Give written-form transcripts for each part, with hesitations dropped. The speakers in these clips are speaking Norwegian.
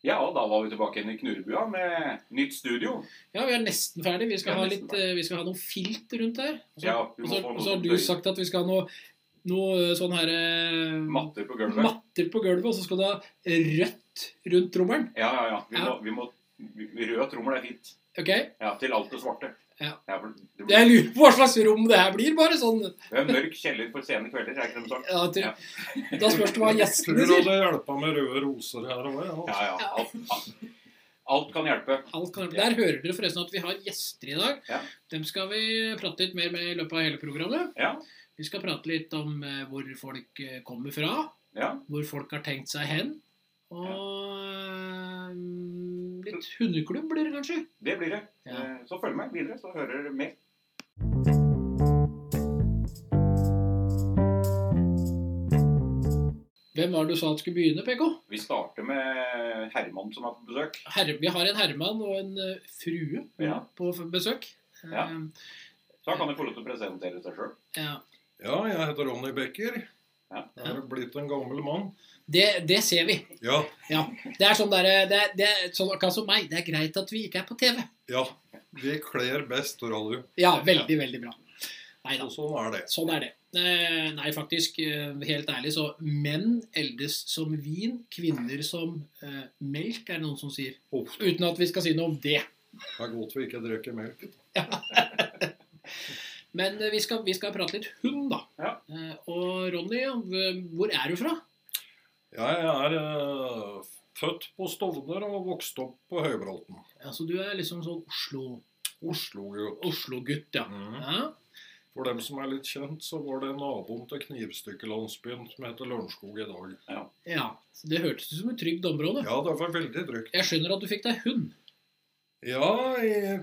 Ja, da var vi tilbake igjen i Knurrebua med nytt studio. Ja, vi er nesten ferdig. Vi skal ha noe filt rundt her. Og så har du sagt at vi skal ha noe sånn her... Matter på gulvet. Og så skal du ha rødt rundt trommelen. Ja. Rød trommel er fint. Ok. Ja, til alt det svarte. Ja. Jeg lurer på hva slags rom det her blir, bare sånn. Det er mørk kjeller for sene kvelder, er ikke det sagt? Ja, da spørs det hva gjestene sier. Tror du det hjelper med røde roser her også? Ja. Alt kan hjelpe. Der hører dere forresten at vi har gjester i dag. Ja. Dem skal vi prate litt mer med i løpet av hele programmet. Ja. Vi skal prate litt om hvor folk kommer fra, hvor folk har tenkt seg hen, og litt hundeklubb blir det kanskje? Det blir det. Så følg med videre, så hører dere mer. Hvem var det du sa at skulle begynne, PK? Vi starter med Herman som er på besøk. Vi har en Herman og en frue på besøk. Ja. Så han kan jo få lov til å presentere seg selv. Ja, jeg heter Ronny Becker. Jeg er blitt en gammel mann. Det ser vi. Ja. Det er sånn det er sånn akkurat som meg. Det er greit at vi ikke er på TV. Ja, vi kler best radio. Ja, veldig, veldig bra. Neida. Sånn er det. Sånn er det. Nei, faktisk, helt ærlig, så menn eldes som vin, kvinner som melk, er det noen som sier. Uten at vi skal si noe om det. Det er godt vi ikke drikker melk. Ja. Men vi skal prate litt hund, da. Ja. Og Ronny, hvor er du fra? Jeg er født på Stovner og vokst opp på Høybråten. Ja, så du er liksom sånn Oslo-gutt. Oslo-gutt, ja. Ja. For dem som er litt kjent, så var det naboen til knivstykkelandsbyen som heter Lørenskog i dag. Ja, så det hørtes ut som et trygt område. Ja, det var veldig trygt. Jeg skjønner at du fikk deg hund. Ja, i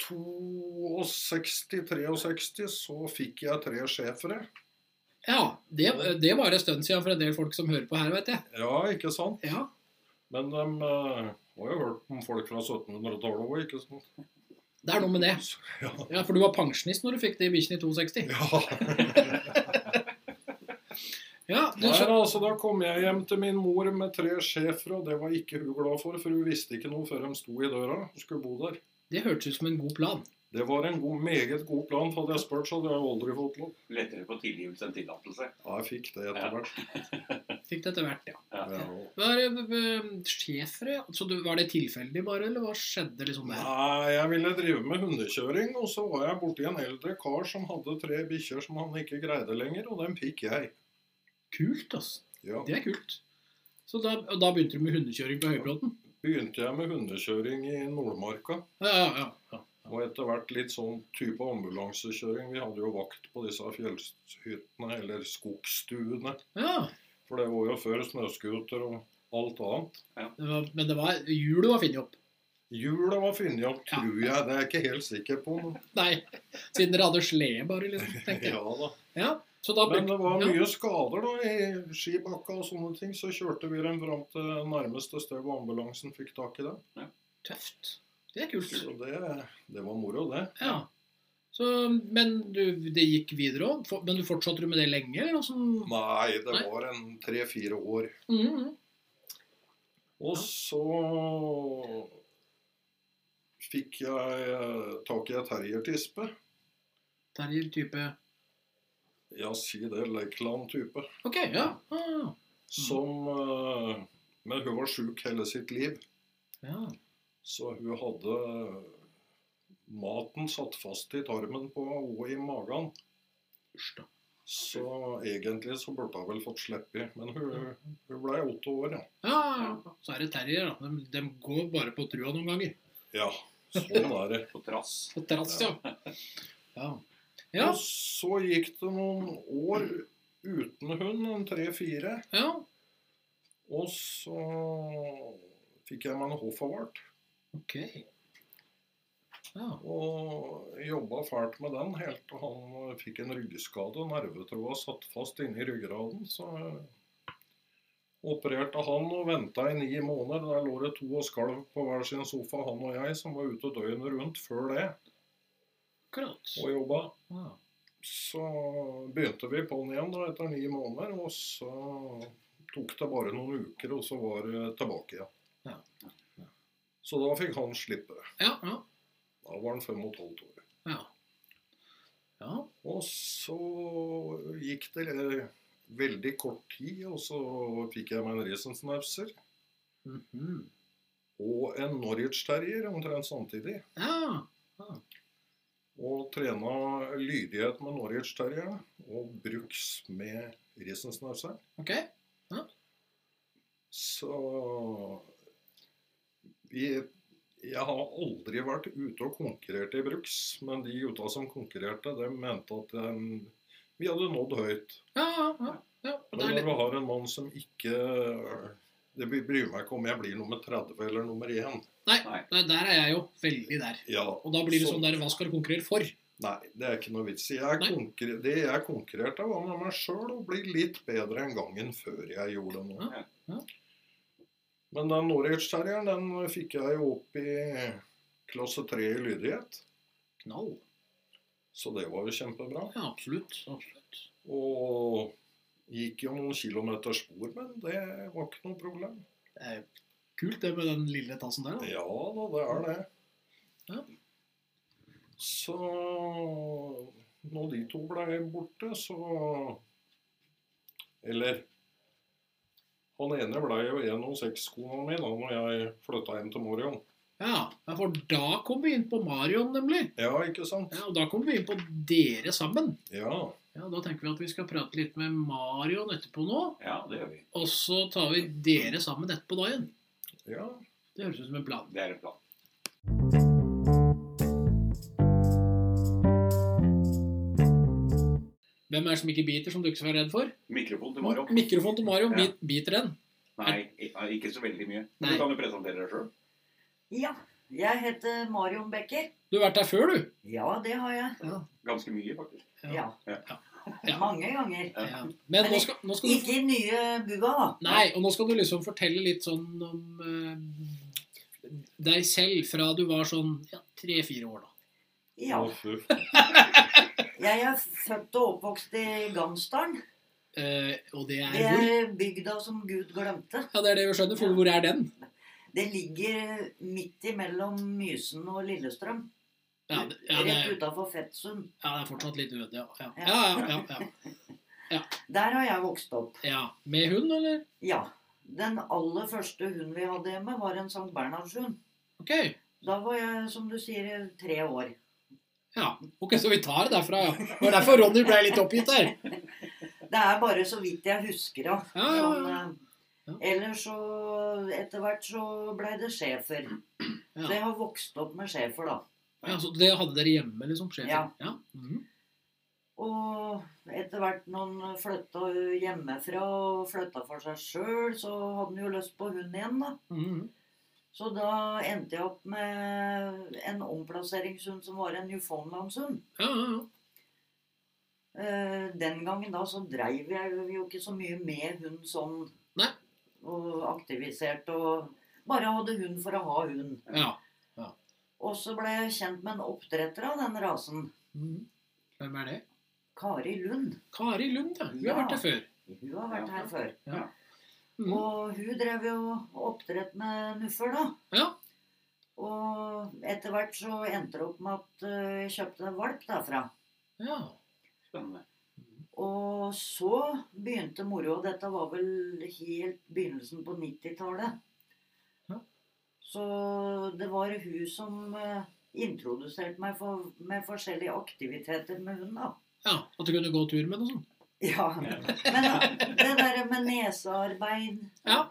62-63 så fikk jeg 3 schæfere. Ja, det var en stund siden for en del folk som hører på her, vet jeg. Ja, ikke sant? Ja. Men de har jo hørt om folk fra 1700-tallet også, ikke sant? Det er noe med det. Ja, for du var pensjonist når du fikk det i bikkjen i 62. Ja. Da kom jeg hjem til min mor med 3 schæfere, og det var ikke hun glad for hun visste ikke noe før de sto i døra og skulle bo der. Det hørtes ut som en god plan. Det var en meget god plan, for hadde jeg spurt, så hadde jeg aldri fått lov. Lettere på tilgivelse enn tillatelse. Ja, jeg fikk det etter hvert. Fikk det etter hvert, ja. Schæfere, så var det tilfeldig bare, eller hva skjedde liksom der? Nei, jeg ville drive med hundekjøring, og så var jeg borti en eldre kar som hadde 3 bikkjer som han ikke greide lenger, og dem fikk jeg. Kult, altså. Ja. Det er kult. Så da begynte du med hundekjøring på Høybråten? Begynte jeg med hundekjøring i Nordmarka. Ja. Og etter hvert litt sånn type ambulansekjøring. Vi hadde jo vakt på disse fjellhyttene, eller skogstuene. Ja. For det var jo før snøskuter og alt annet. Ja. Men hjulet var finnet opp? Hjulet var finnet opp, tror jeg. Det er jeg ikke helt sikker på. Nei, siden dere hadde slede bare, liksom, tenkte jeg. Ja da. Ja. Men det var mye skader da, i skibakka og sånne ting, så kjørte vi dem frem til nærmeste sted hvor ambulansen fikk tak i det. Ja. Tøft. Det er kult. Så det var moro, det. Ja. Men det gikk videre også? Men du fortsatte du med det lenge? Eller noe sånn? Nei, det var en 3-4 år. Og så fikk jeg tak i et terriertispe. Terrier-type? Ja, si det, Lakeland-type. Ok, ja. Men hun var syk hele sitt liv. Ja. Så hun hadde maten satt fast i tarmen på og i magen. Så egentlig så burde hun vel fått slippe i. Men hun ble 8 år, ja. Ja, så er det terrier da. De går bare på trua noen ganger. Ja, sånn er det. På trass. På trass, ja. Ja. Og så gikk det noen år uten hund, 3-4. Ja. Og så fikk jeg meg en hoffavart. Ok. Ja. Og jobbet fælt med den helt til han fikk en ryggskade. Nervetråden satt fast inne i ryggraden, så opererte han og ventet i 9 måneder. Der lå det 2 og skalv på hver sin sofa, han og jeg, som var ute døgnet rundt før det. Akkurat. Og jobbet. Ja. Så begynte vi på den igjen da, etter 9 måneder, og så tok det bare noen uker, og så var det tilbake igjen. Ja. Så da fikk han slippe. Ja. Da var han 5,5 år. Ja. Og så gikk det veldig kort tid, og så fikk jeg meg en Riesenschnauzer. Og en Norwich Terrier omtrent samtidig. Ja. Og trena lydighet med Norwich Terrier og bruks med Riesenschnauzer. Ok. Ja. Så jeg har aldri vært ute og konkurrert i bruks, men de gutta som konkurrerte, de mente at vi hadde nådd høyt. Ja. Men når du har en mann som ikke... Det bryr meg ikke om jeg blir nummer 30 eller nummer 1. Nei, der er jeg jo veldig der. Ja, og da blir det sånn der, hva skal du konkurrere for? Nei, det er ikke noe vits. Det jeg konkurrerte var med meg selv å bli litt bedre en gangen før jeg gjorde noe. Ja. Men den Norwich Terrieren, den fikk jeg jo opp i klasse 3 i lydighet. Knall. Så det var jo kjempebra. Ja, absolutt. Og gikk jo noen kilometer spor, men det var ikke noe problem. Det er kult det med den lille tassen der, da. Ja da, det er det. Ja. Så når de to ble borte, så... Eller... Han ene ble jo 1,6-kona mi da når jeg flyttet inn til Marion. Ja, for da kom vi inn på Marion, nemlig. Ja, ikke sant? Ja, og da kom vi inn på dere sammen. Ja. Ja, da tenker vi at vi skal prate litt med Marion etterpå nå. Ja, det gjør vi. Og så tar vi dere sammen etterpå da igjen. Ja. Det høres ut som en plan. Det er en plan. Hvem er det som ikke biter, som du ikke skal være redd for? Mikrofon til Marion. Mikrofon til Marion, Ja. Biter den? Nei, ikke så veldig mye. Nei. Du kan jo presentere deg selv. Ja, jeg heter Marion Becker. Du har vært der før, du? Ja, det har jeg. Ganske mye, faktisk. Ja. Ja. Mange ganger. Ja. Men nå skal du... Ikke i nye bua, da. Nei, og nå skal du liksom fortelle litt sånn om deg selv fra du var sånn 3-4 år da. Ja. Jeg er født og oppvokst i Gansdalen. Og det er Det hvor? er bygda som Gud glemte. Ja, det er det vi skjønner, for hvor er den? Det ligger midt imellom Mysen og Lillestrøm. Ja, Rett utenfor Fettsund. Ja, det er fortsatt litt uvendt, ja. Ja. Der har jeg vokst opp. Ja, med hund, eller? Ja. Den aller første hunden vi hadde hjemme var en Sankt Bernhardshund. Ok. Da var jeg, som du sier, 3 år. Ja, ok, så vi tar det derfra, ja. Det var derfor Ronny ble litt oppgitt her. Det er bare så vidt jeg husker, da. Ja. Sånn, ellers så, etter hvert så ble det schæfer. Så jeg har vokst opp med schæfer, da. Ja, så det hadde dere hjemme, liksom, sjefen? Ja. Og etter hvert når han flyttet hjemmefra og flyttet for seg selv, så hadde han jo lyst på hund igjen, da. Så da endte jeg opp med en omplasseringshund som var en Newfoundlandshund. Ja. Den gangen da så drev jeg jo ikke så mye med hund sånn. Nei. Og aktivisert og bare hadde hund for å ha hund. Ja. Og så ble jeg kjent med en oppdretter av den rasen. Hvem er det? Kari Lund. Kari Lund, ja. Hun har vært der før. Hun har vært her før. Ja. Og hun drev jo oppdrett med nuffer da. Ja. Og etter hvert så endte det opp med at jeg kjøpte en valp derfra. Ja. Spennende. Og så begynte moro, og dette var vel helt begynnelsen på 90-tallet. Så det var hun som introduserte meg med forskjellige aktiviteter med hund da. Ja, at du kunne gå tur med noe sånt. Ja, men det der med nesearbeid,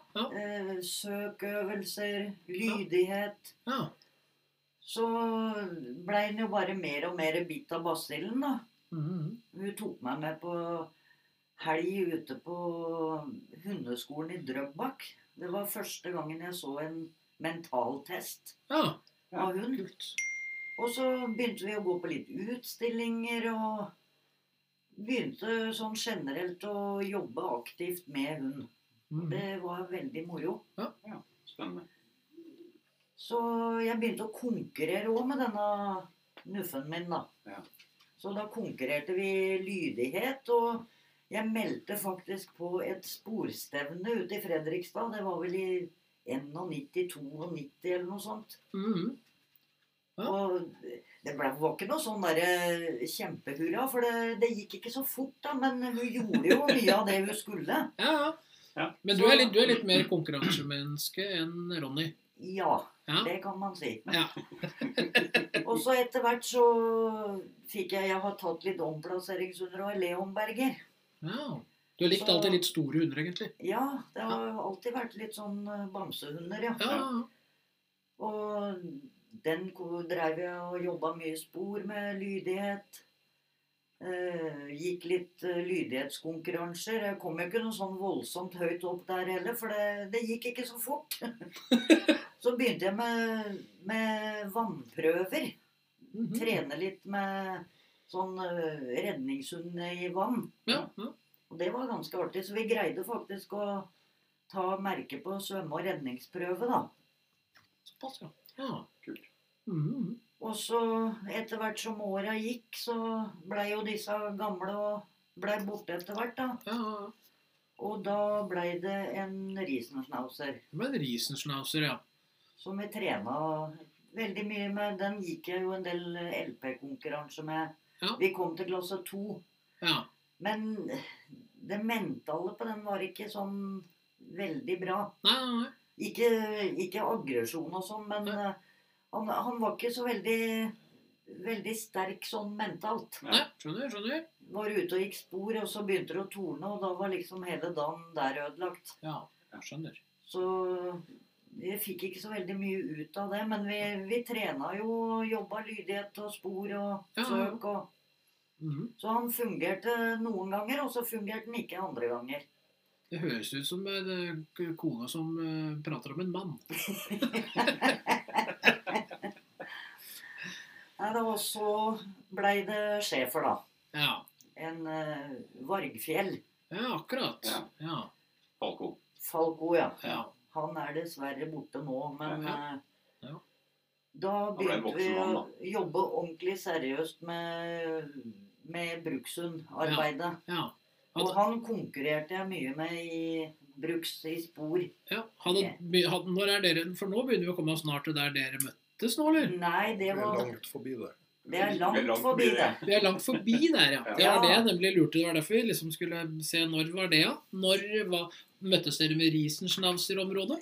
søkøvelser, lydighet, så ble den jo bare mer og mer bitt av basillen da. Hun tok meg med på helg ute på hundeskolen i Drøbak. Det var første gangen jeg så en mentaltest av hund. Og så begynte vi å gå på litt utstillinger og begynte sånn generelt å jobbe aktivt med hund. Det var veldig moro. Ja, spennende. Så jeg begynte å konkurrere også med denne nuffen min da. Ja. Så da konkurrerte vi lydighet, og jeg meldte faktisk på et sporstevne ute i Fredrikstad. Det var vel i 91-92 eller noe sånt. Ja. Og det var ikke noe sånn der kjempehurra, for det gikk ikke så fort da, men hun gjorde jo mye av det hun skulle. Ja. Men du er litt mer konkurransemenneske enn Ronny. Ja, det kan man si. Ja. Og så etter hvert så fikk jeg har tatt litt omplasseringshunder og Leonberger. Ja. Du har likt alltid litt store hunder, egentlig. Ja, det har alltid vært litt sånn bamsehunder, ja. Og den drev jeg og jobbet mye spor med lydighet. Gikk litt lydighetskonkurranser. Jeg kom jo ikke noe sånn voldsomt høyt opp der heller, for det gikk ikke så fort. Så begynte jeg med vannprøver. Trene litt med sånn redningshund i vann. Ja. Og det var ganske artig, så vi greide faktisk å ta merke på svømme- og redningsprøve, da. Såpass, ja. Ja, kult. Og så etter hvert som åra gikk, så ble jo disse gamle og ble borte etter hvert, da. Ja. Og da ble det en Riesenschnauzer. Det ble en Riesenschnauzer, ja. Som vi trena veldig mye med. Den gikk jeg jo en del LP-konkurranser med. Ja. Vi kom til klasse 2. Ja. Men det mentale på den var ikke sånn veldig bra. Nei. Ikke aggresjon og sånn, men han var ikke så veldig sterk sånn mentalt. Nei, skjønner. Var ute og gikk spor, og så begynte det å torne, og da var liksom hele dagen der ødelagt. Ja, jeg skjønner. Så vi fikk ikke så veldig mye ut av det, men vi trena jo, jobbet lydighet og spor og søk og... Så han fungerte noen ganger, og så fungerte han ikke andre ganger. Det høres ut som en kone som prater om en mann. Og så ble det schæfer, da. Ja. En Vargfjell. Ja, akkurat. Ja. Falco, ja. Han er dessverre borte nå, men da begynte vi å jobbe ordentlig seriøst med brukshundarbeidet. Ja. Og han konkurrerte jeg mye med i spor. Ja, når er dere, for nå begynner vi å komme snart til der dere møttes nå, eller? Nei, det var... Vi er langt forbi det. Det er langt forbi det. Vi er langt forbi der, ja. Det var det jeg nemlig lurte. Det var derfor vi liksom skulle se når var det, ja. Møttes dere med Riesenschnauzer-området?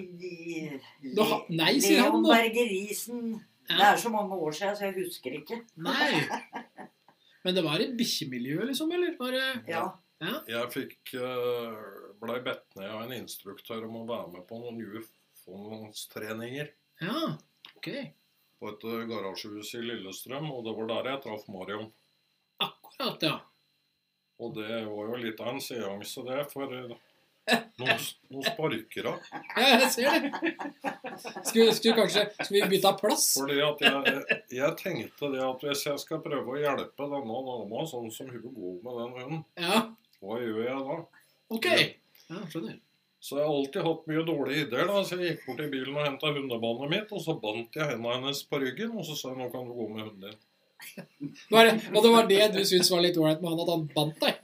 Nei, sier han da. Leonberger Riesen. Det er så mange år siden, så jeg husker ikke. Nei. Men det var et bikkjemiljø, liksom, eller? Ja. Jeg ble bedt ned av en instruktør om å være med på noen UFO-treninger. Ja, ok. På et garasjehus i Lillestrøm, og det var der jeg traff Marion. Akkurat, ja. Og det var jo litt av en seanse det, for noen sparker av. Ja, jeg ser det. Skal vi bytte plass? Fordi at jeg tenkte det at hvis jeg skal prøve å hjelpe denne dama, sånn som hun går med den hunden, hva gjør jeg da? Ok, ja, skjønner. Så jeg har alltid hatt mye dårlige ideer da, så jeg gikk bort i bilen og hentet hundebandet mitt, og så bandt jeg hendene hennes på ryggen, og så sa jeg, nå kan du gå med hunden din. Og det var det du syntes var litt ålreit med han, at han bandt deg?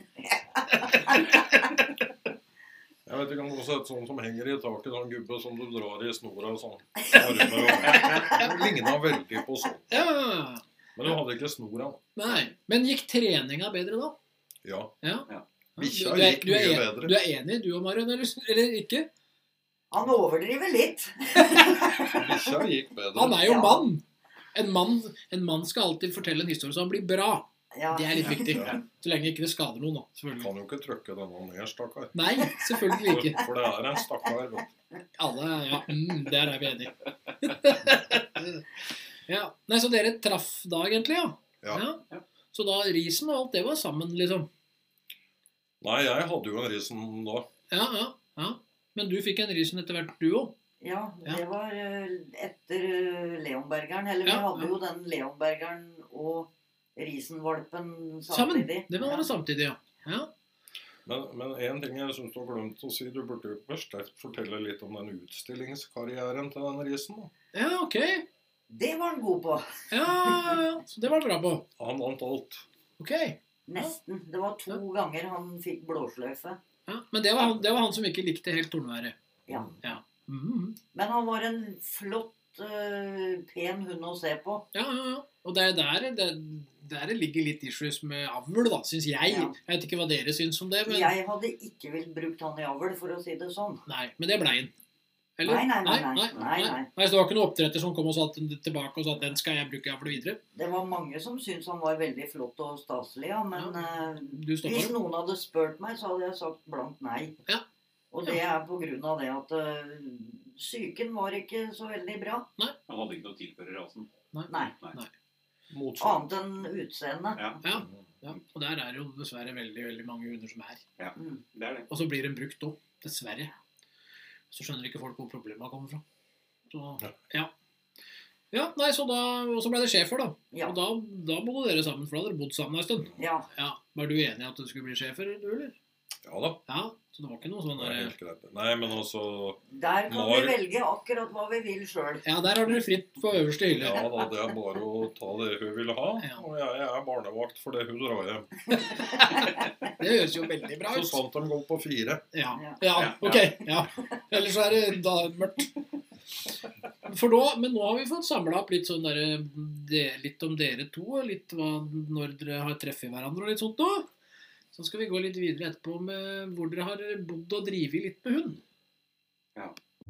Jeg vet ikke om du har sett sånn som henger i taket, sånn gubbe som du drar i snora, sånn armer og... Det lignet veldig på sånn. Ja. Men du hadde ikke snora. Nei, men gikk treninga bedre da? Ja. Bikkja gikk mye bedre. Du er enig, du og Marion, eller ikke? Han overdriver litt. Bikkja gikk bedre. Han er jo mann. En mann skal alltid fortelle en historie så han blir bra. Ja. Det er litt viktig. Så lenge ikke det skader noen da, selvfølgelig. Kan jo ikke trykke denne ned, stakkar. Nei, selvfølgelig ikke. For det er en stakkar, vet du. Alle, der er vi enige. Ja. Nei, så dere traff da egentlig, ja? Ja. Så da Riesen og alt det var sammen, liksom? Nei, jeg hadde jo en Riesen da. Ja. Men du fikk en Riesen etter hvert, du også? Ja, det var etter Leonbergeren. Eller vi hadde jo den Leonbergeren og Riesenvalpen samtidig. Det var det samtidig, ja. Men en ting jeg synes du har glemt å si, du burde jo først fortelle litt om den utstillingskarrieren til den Riesen da. Ja, ok. Det var han god på. Ja, så det var han bra på. Han vant alt. Ok. Nesten. Det var 2 ganger han fikk blåsløyfe. Ja, men det var han som ikke likte helt tornværet. Ja. Men han var en flott, pen hund å se på. Ja. Og det er der det ligger litt issues med avl, da, synes jeg. Ja. Jeg vet ikke hva dere synes om det, men... Jeg hadde ikke vilt brukt han i avl, for å si det sånn. Nei, men det ble han. Eller? Nei. Så det var ikke noen oppdretter som kom og satt tilbake og sa at den skal jeg bruke i avl videre? Det var mange som syntes han var veldig flott og staselig, ja, men hvis noen hadde spurt meg, så hadde jeg sagt blankt nei. Ja. Og det er på grunn av det at syken var ikke så veldig bra. Nei. Han hadde ikke noe tilføre rasen. Nei. Annet enn utseende. Ja. Og der er jo dessverre veldig, veldig mange hunder som er. Ja, det er det. Og så blir den brukt også, dessverre. Så skjønner ikke folk hvor problemet kommer fra. Så, ja, nei, så ble det sjefer da. Ja. Og da bodde dere sammen, for da hadde dere bodd sammen en stund. Ja. Var du enig i at du skulle bli sjefer, du, eller? Ja da. Ja, så det var ikke noe sånn der... Helt greit. Nei, men også... Der kan vi velge akkurat hva vi vil selv. Ja, der har dere fritt på øverste hylle. Ja da, det er bare å ta det hun vil ha. Ja. Og jeg er barnevakt for det hun drar hjem. Det høres jo veldig bra ut. Så sant de går på 4. Ja, ok. Ja. Ellers er det da mørkt. Men nå har vi fått samlet opp litt sånn litt om dere to, og litt når dere har treffet hverandre og litt sånt nå. Så skal vi gå litt videre etterpå med hvor dere har bodd og drivet litt med hund. Ja.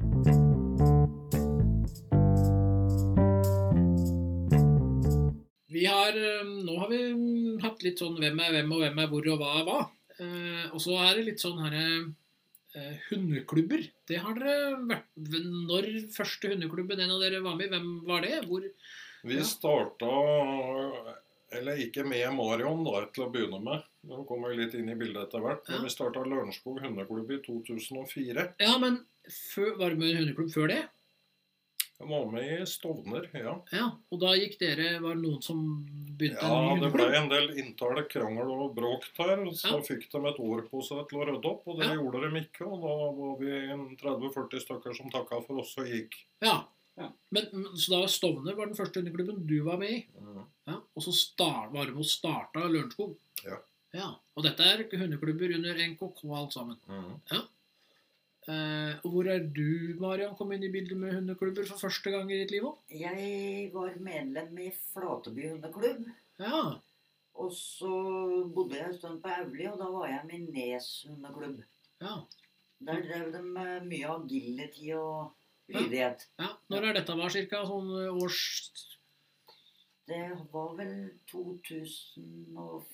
Nå har vi hatt litt sånn hvem er hvem og hvem er hvor og hva er hva. Og så er det litt sånn hundeklubber. Det har dere vært. Når første hundeklubben en av dere var med, hvem var det? Hvor? Vi startet... Eller ikke med Marion da, til å begynne med. Nå kommer vi litt inn i bildet etter hvert. Men vi startet Lørenskog hundeklubb i 2004. Ja, men var du med i en hundeklubb før det? Jeg var med i Stovner, ja. Ja, og da var det noen som begynte en ny hundeklubb? Ja, det ble en del inntallet krangel og bråk der. Så fikk de et år på seg til å rydde opp, og det gjorde de ikke. Og da var vi 30-40 stykker som takket for oss og gikk. Ja. Så da Stovner var den første hundeklubben du var med i. Ja, og så var du med å starte Lørenskog. Ja. Og dette er hundeklubber under NKK alt sammen. Ja. Og hvor er du, Marian, kom inn i bildet med hundeklubber for første gang i ditt liv også? Jeg var medlem i Flateby hundeklubb. Ja. Og så bodde jeg en stund på Auli, og da var jeg med i Nes hundeklubb. Ja. Der drev de med mye agility og lydighet. Ja. Når er dette var cirka sånn års... Det var vel 2004-2005,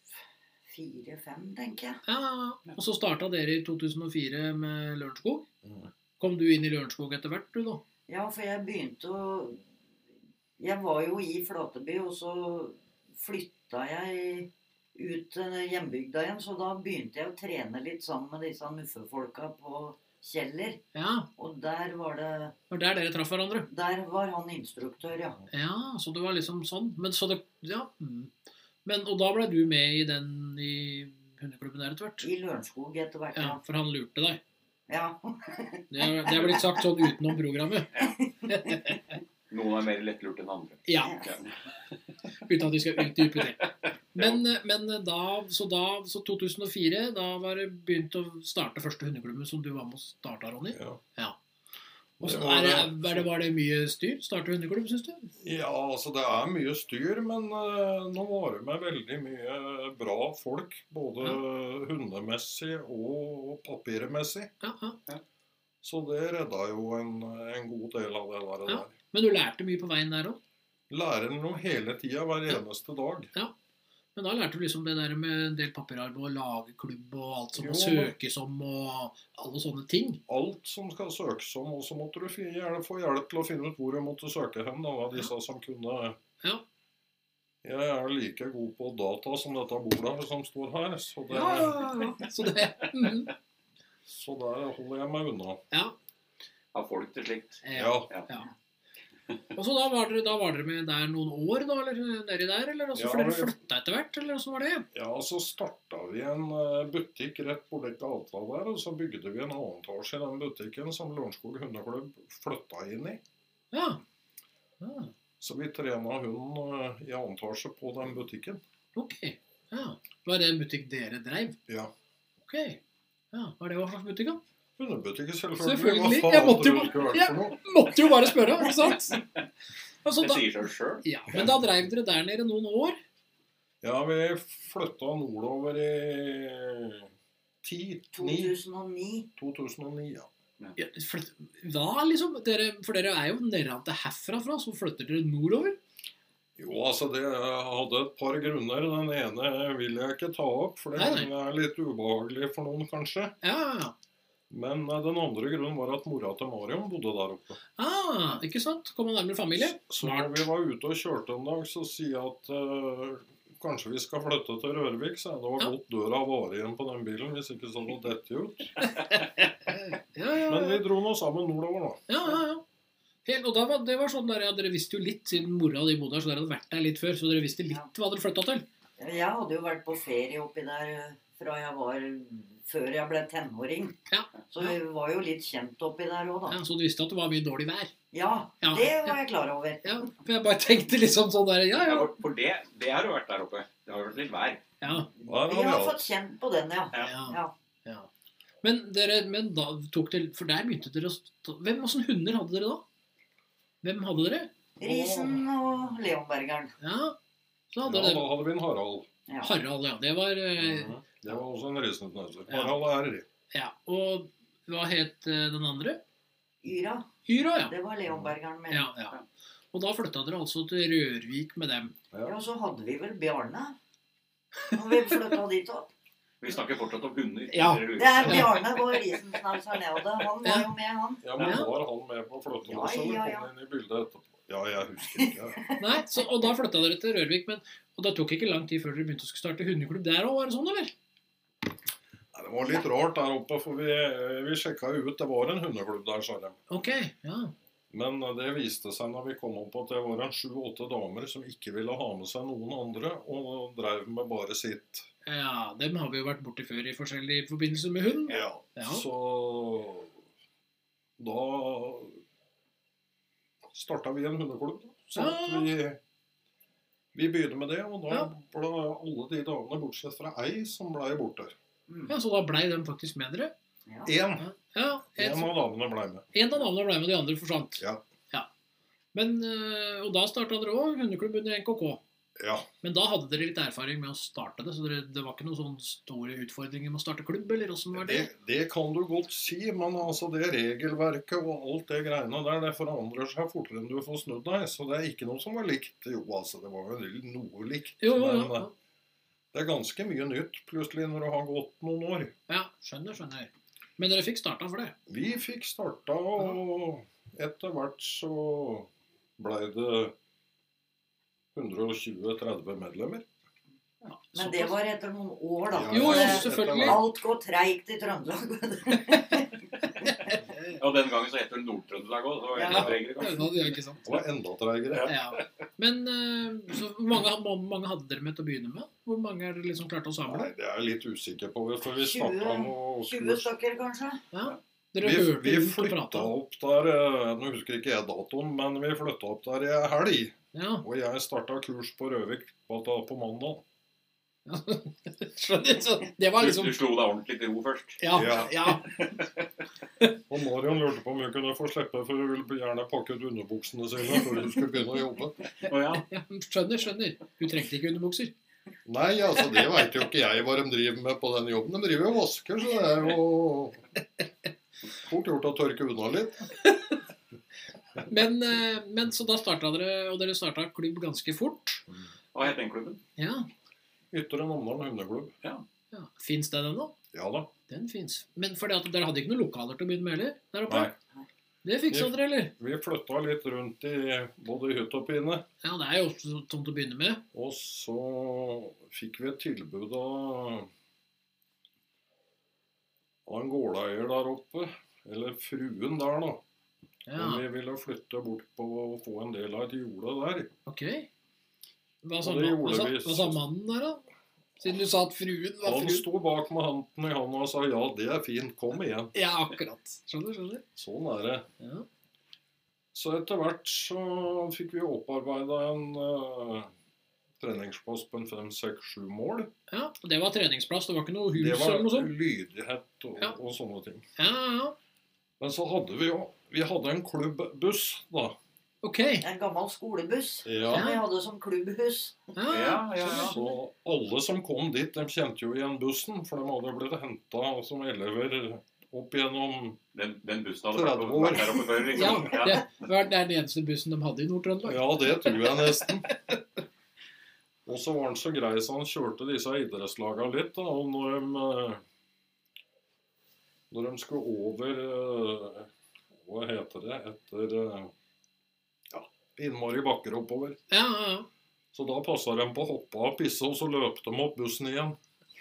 tenker jeg. Ja, og så startet dere i 2004 med Lørenskog. Kom du inn i Lørenskog etter hvert, du da? Ja, for jeg begynte å... Jeg var jo i Flateby, og så flyttet jeg ut til hjembygda igjen, så da begynte jeg å trene litt sammen med disse nuffefolka på Kjeller. Ja. Og der var det... Og der dere traff hverandre? Der var han instruktør, ja. Ja, så det var liksom sånn. Men så det... Ja. Men, og da ble du med i hundeklubben der etter hvert? I Lørenskog etter hvert, ja. For han lurte deg? Ja. Det er blitt sagt sånn utenom programmet. Noen er mer lettlurt enn andre. Ja. Uten at vi skal utdype det. Men så 2004, da var det begynt å starte første hundeklubben som du var med å starte, Ronny. Ja. Og så var det mye styr? Starte hundeklubb, synes du? Ja, altså det er mye styr, men nå var det med veldig mye bra folk, både hundemessig og papirmessig. Ja. Så det redda jo en god del av det der. Ja. Men du lærte mye på veien der også? Lærer noe hele tiden, hver eneste dag. Ja. Men da lærte du liksom det der med en del papirarbeid og lage klubb og alt som må søkes om og alle sånne ting. Alt som skal søkes om, og så måtte du få hjelp til å finne ut hvor du måtte søke hen, da, disse som kunne... Ja. Jeg er like god på data som dette bordet som står her, så det... Så der holder jeg meg unna. Ja. Har folk til slikt? Ja. Og så da var dere med der noen år da, eller nedi der, eller også for dere flyttet etter hvert, eller hvordan var det? Ja, så startet vi en butikk rett på det gata der, og så bygde vi en annen etasje i den butikken som Lørenskog hundeklubb flyttet inn i. Ja. Så vi trenet hunden i annen etasje på den butikken. Ok, ja. Var det en butikk dere drev? Ja. Ok, ja. Var det hva slags butikk da? Hundebutikk, selvfølgelig. Jeg måtte jo bare spørre, ikke sant? Altså, det sier seg selv. Ja, men da drev dere der nede noen år? Ja, vi flyttet nordover i 2009, ja. Ja, da liksom, for dere jo nede herfra, så flytter dere nordover? Jo, altså det hadde et par grunner. Den ene vil jeg ikke ta opp, for det litt ubehagelig for noen, kanskje. Ja. Men den andre grunnen var at mora til Marion bodde der oppe. Ikke sant? Kom han nærmere familie? Så når vi var ute og kjørte en dag, så sier jeg at kanskje vi skal flytte til Rørvik, så det var godt døra var igjen på den bilen, hvis ikke så var dette ut. Men vi dro nå sammen nordover da. Ja. Og det var sånn der, dere visste jo litt, siden mora og de bodde her, så dere hadde vært der litt før, så dere visste litt hva dere flyttet til. Jeg hadde jo vært på ferie oppi der før jeg ble tenåring. Så vi var jo litt kjent oppi der også da. Ja, så du visste at det var mye dårlig vær? Ja, det var jeg klar over. Ja, for jeg bare tenkte liksom sånn der, For det har jo vært der oppe. Det har jo vært litt vær. Ja. Vi har fått kjent på den, ja. Men da tok dere, for der begynte dere å... Hvordan hunder hadde dere da? Hvem hadde dere? Risen og Leonbergeren. Ja, da hadde vi en Harald. Harald, ja. Det var... Det var også en risenetnøser. Harald er det. Ja, og hva het den andre? Yra. Yra, ja. Det var Leonbergeren med. Ja. Og da flyttet dere altså til Rørvik med dem. Ja, så hadde vi vel Bjarne. Og vi flyttet dit opp. Vi snakker fortsatt om hunder. Ja, det er Bjarne vår risensnavs her nede. Han var jo med, han. Ja, men var han med på flyttet også? Ja. Kom inn i bildet etterpå. Ja, jeg husker ikke. Nei, og da flyttet dere til Rørvik, og det tok ikke lang tid før dere begynte å starte hundeklubb der også, var det sånn, eller? Nei, det var litt rart der oppe, for vi sjekket ut, det var en hundeklubb der, sa de. Ok, ja. Men det viste seg når vi kom opp at det var 7-8 damer som ikke ville ha med seg noen andre, og drev med bare sitt. Ja, dem har vi jo vært borte før i forskjellige forbindelser med hund. Ja. Så da startet vi en hundeklubb, så vi begynte med det, og da ble alle de damene bortsett fra ei som ble borte. Ja, så da ble de faktisk med dere? En av damene ble med. En av damene ble med, de andre forsvant. Ja. Men, og da startet dere også hundeklubb under NKK. Ja. Men da hadde dere litt erfaring med å starte det, så det var ikke noen sånne store utfordringer med å starte klubb, eller hvordan var det? Det kan du godt si, men altså det regelverket og alt det greiene der, det forandrer seg fortere enn du får snudd deg, så det er ikke noe som var likt. Jo, altså det var jo noe likt, men det er ganske mye nytt plutselig når du har gått noen år. Ja, skjønner. Men dere fikk startet for det? Vi fikk startet, og etter hvert så ble det 120-30 medlemmer. Ja, men det var etter noen år da. Jo, selvfølgelig. Alt går treigt i Trøndelag. Og den gangen så heter det Nord-Trøndelag også. Det var enda tregere. Det var enda tregere. Ja. Men så mange hadde dere med til å begynne med? Hvor mange er dere liksom klart å samle? Nei, det er jeg litt usikker på. For vi 20 stykker kanskje? Ja. Vi flyttet opp der, nå husker ikke jeg datoen, men vi flyttet opp der i helg. Ja. Og jeg startet kurs på Rørvik på mandag. Skjønner, så det var liksom... Du slo deg ordentlig til ro først. Ja. Og Marion lurte på om jeg kunne få slippe, for hun ville gjerne pakke ut underbuksene sine før hun skulle begynne å jobbe. Ja, skjønner. Du trengte ikke underbukser. Nei, altså det vet jo ikke jeg hva de driver med på den jobben. De driver jo og vasker, så det er jo fort gjort å tørke unna litt. Men så da startet dere, og dere startet klubb ganske fort. Hva het den klubben? Ja. Ytre Namdalen hundeklubb. Ja. Finns det den da? Ja da. Den finns. Men fordi at dere hadde ikke noen lokaler til å begynne med heller? Der oppe? Nei. Det fikset dere, eller? Vi flyttet litt rundt i både hytt og pine. Ja, det er jo også sånn til å begynne med. Og så fikk vi et tilbud av en gårdeier der oppe, eller fruen der da. Ja. Og vi ville flytte bort på å få en del av et jorde der. Ok. Hva sa mannen der da? Siden du sa at fruen var fruen. Han sto bak med handen i hånden og sa, ja, det er fint, kom igjen. Ja, akkurat. Skjønner. Sånn er det. Ja. Så etter hvert så fikk vi opparbeidet en treningsplass på en 5-6-7 mål. Ja, det var treningsplass, det var ikke noe hus eller noe sånt? Det var lydighet og sånne ting. Ja. Men så hadde vi hadde en klubbbuss da. Ok. En gammel skolebuss som vi hadde som klubbhus. Så alle som kom dit, de kjente jo igjen bussen, for de hadde blitt hentet som elever opp gjennom den bussen hadde vært der oppe før, liksom. Ja, det var den eneste bussen de hadde i Nord-Trøndelag. Ja, det tror jeg nesten. Og så var han så grei, så han kjørte disse idrettslagene litt, da, og når de skulle over, hva heter det, etter innmari bakker oppover. Ja. Så da passet de på å hoppe av pisse, og så løpte de opp bussen igjen.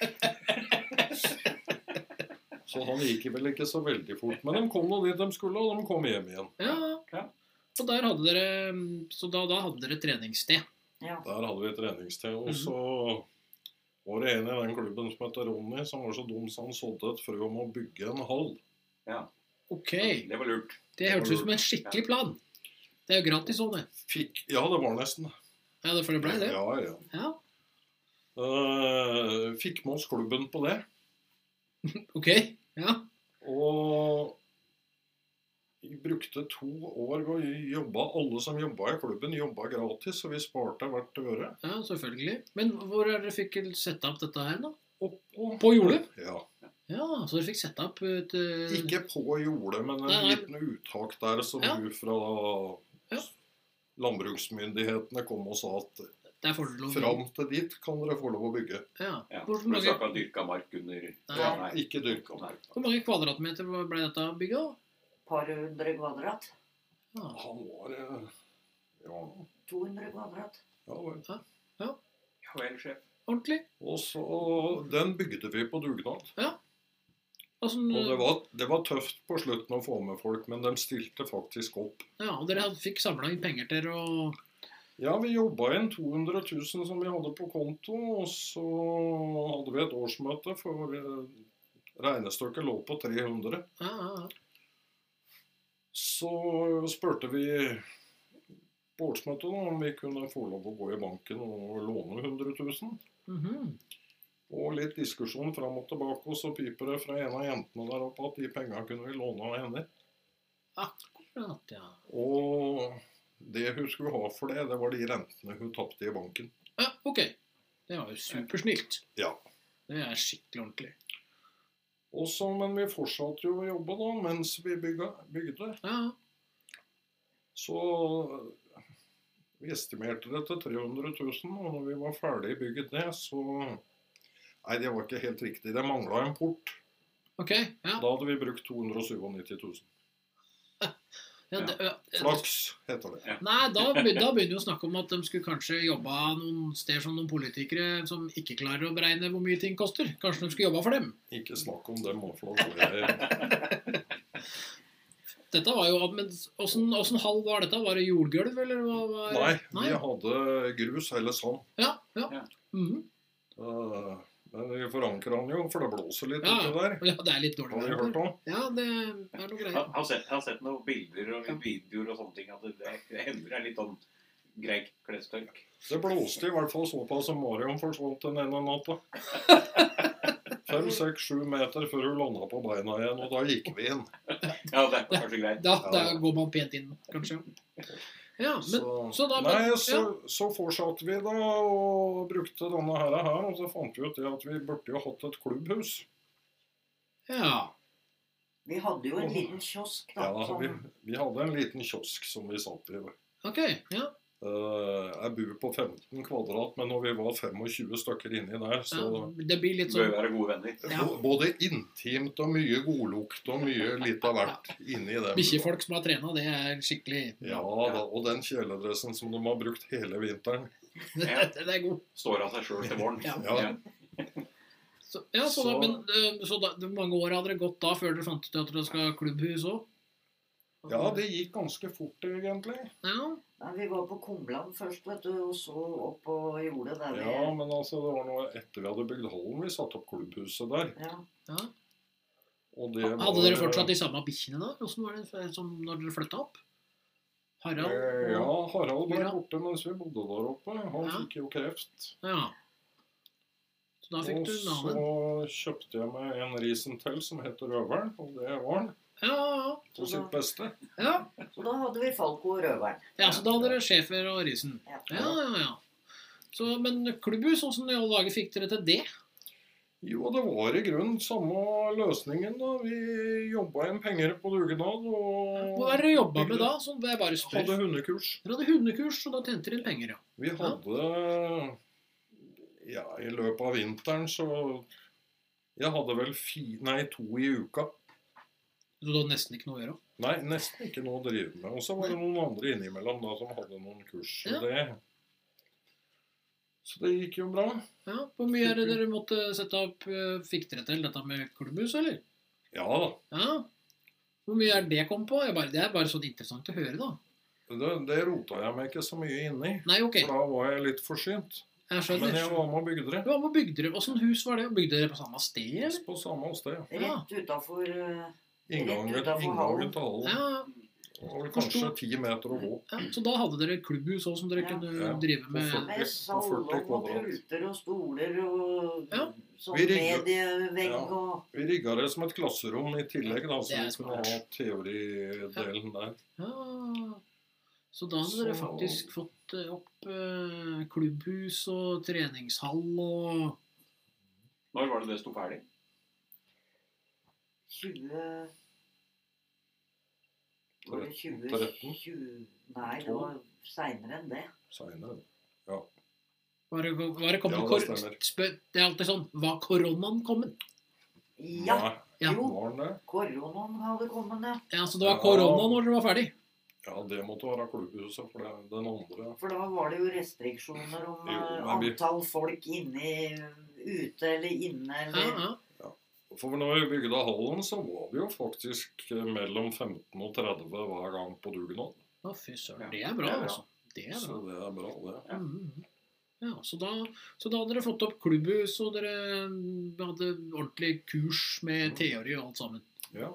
Så han gikk vel ikke så veldig fort. Men de kom nå dit de skulle, og de kom hjem igjen. Ja. Og der hadde dere, så da hadde dere treningssted. Ja. Der hadde vi treningssted. Og så var det en i den klubben som heter Ronny, som var så dum så han sådde et frø om å bygge en hall. Ja. Ok. Det var lurt. Det hørtes ut som en skikkelig plan. Det er jo gratis sånn, det. Ja, det var nesten det. Ja, det ble det. Ja. Fikk med oss klubben på det. Ok, ja. Og vi brukte 2 år og alle som jobbet i klubben, jobbet gratis, og vi sparte hvert øre. Ja, selvfølgelig. Men hvor dere fikk sette opp dette her da? På jordet? Ja. Ja, så dere fikk sette opp et... Ikke på jordet, men en liten uttak der som du fra landbruksmyndighetene kom og sa at fram til dit kan dere få lov å bygge. Ja. For du snakket om dyrka mark under... Nei, ikke dyrka mark. Hvor mange kvadratmeter ble dette bygget? Par 100 kvadrat. Ja. Han var... 200 kvadrat. Ja, vel. Ja, vel, sjef. Ordentlig. Og så, den bygde vi på dugnad. Ja. Og det var tøft på slutten å få med folk, men de stilte faktisk opp. Ja, og dere fikk samlet inn penger til å... Ja, vi jobbet inn 200 000 som vi hadde på konto, og så hadde vi et årsmøte, for regnestykket lå på 300. Ja. Så spurte vi på årsmøtet om vi kunne få lov å gå i banken og låne 100 000. Og litt diskusjon fram og tilbake, og så piper det fra en av jentene der oppe at de pengene kunne vi låne av henne. Akkurat, ja. Og det hun skulle ha for det var de rentene hun tappte i banken. Ja, ok. Det var jo supersnilt. Ja. Det er skikkelig ordentlig. Og så, men vi fortsatte jo å jobbe da, mens vi bygde. Ja. Så vi estimerte det til 300 000, og når vi var ferdig bygget det, så... Nei, det var ikke helt riktig. Det manglet en port. Ok, ja. Da hadde vi brukt 297 000. Flaks heter det. Nei, da begynner vi å snakke om at de skulle kanskje jobbe noen steder som noen politikere som ikke klarer å beregne hvor mye ting koster. Kanskje de skulle jobbe for dem. Ikke snakk om dem. Dette var jo, men hvordan hall var dette? Var det jordgulv, eller hva var... Nei, vi hadde grus eller sand. Ja. Men vi forankrer han jo, for det blåser litt ute der. Ja, det er litt dårlig. Har vi hørt om? Ja, det er noe greier. Jeg har sett noen bilder og videoer og sånne ting, at det hender er litt sånn grei klestørk. Det blåste i hvert fall såpass som Marion forsvant den ene natta. 5, 6, 7 meter før hun landet på beina igjen, og da gikk vi inn. Ja, det er kanskje greit. Da går man pent inn, kanskje. Ja, men så fortsatte vi da og brukte denne her, og så fant vi ut det at vi burde jo hatt et klubbhus. Ja. Vi hadde jo en liten kiosk da. Ja, vi hadde en liten kiosk som vi satt i. Ok, ja. Jeg bor på 15 kvadrat, men når vi var 25 stykker inni der, så... Det blir litt sånn... Bør være gode venner. Ja. Både intimt og mye godlukt og mye litt av hvert inni dem. Bikkjefolk som har trenet, det er skikkelig... Ja, og den kjeledressen som de har brukt hele vinteren. Det er god. Står av seg selv til våren. Så mange år hadde det gått da før dere fant ut at dere skal ha klubbhus også? Ja, det gikk ganske fort egentlig. Ja. Vi var på Kumland først, vet du, og så opp og gjorde det der. Ja, men altså, det var noe etter vi hadde bygd hallen, vi satte opp klubbhuset der. Ja. Og det hadde dere fortsatt de samme bikkjene da? Hvordan var det som når dere flyttet opp? Harald? Ja, Harald ble borte mens vi bodde der oppe. Han fikk jo kreft. Ja. Så da fikk du navnet. Og så kjøpte jeg meg en risen til som heter Røveren, og det var han. Ja. På sitt beste. Ja. Så da hadde vi Falco og Røveren. Ja, så da hadde dere Schäfer og risen. Ja. Så, men klubbhus, hvordan i alle dager fikk dere til det? Jo, det var i grunnen samme løsningen da. Vi jobbet inn penger på dugnad. Hva er dere jobbet med da? Sånn, jeg bare spør. Hadde hundekurs. Dere hadde hundekurs, og da tjente dere inn penger, ja. Vi hadde, i løpet av vinteren så, jeg hadde vel 2 i uka. Så du hadde nesten ikke noe å gjøre? Nei, nesten ikke noe å drive med. Og så var det noen andre innimellom da som hadde noen kurs. Så det gikk jo bra. Ja, hvor mye er det dere måtte sette opp? Fikk dere til dette med klubbhus, eller? Ja da. Ja. Hvor mye er det kom på? Det er bare sånn interessant å høre, da. Det rotet jeg meg ikke så mye inn i. Nei, ok. For da var jeg litt forsynt. Men jeg var med og bygde det. Du var med og bygde det. Hvordan hus var det? Bygde dere på samme sted, eller? På samme sted. Rett utenfor inngangen til hallen. Ja. Og kanskje 10 meter å gå. Ja, så da hadde dere klubbhus også, som dere kunne drive med? Med salong og pulter og stoler og sånn medievegg og... Vi rigget det som et klasserom i tillegg, da, så vi kunne ha teoridelen der. Ja, så da hadde dere faktisk fått opp klubbhus og treningshall og... Når var det stod ferdig? 2013? Nei, det var senere enn det. Senere, ja. Var det kommet det er alltid sånn, var koronaen kommet? Ja, jo, koronaen hadde kommet, ja. Ja, så det var korona når dere var ferdig? Ja, det måtte være klubbhuset, for det den andre. For da var det jo restriksjoner om antall folk ute eller inne, eller... For når vi bygde hallen, så var vi jo faktisk mellom 15 og 30 hver gang på dugnad. Ja, fy søren. Det er bra, altså. Det er bra. Så det er bra, det. Ja, så da hadde dere fått opp klubbhus, og dere hadde ordentlig kurs med teori og alt sammen. Ja.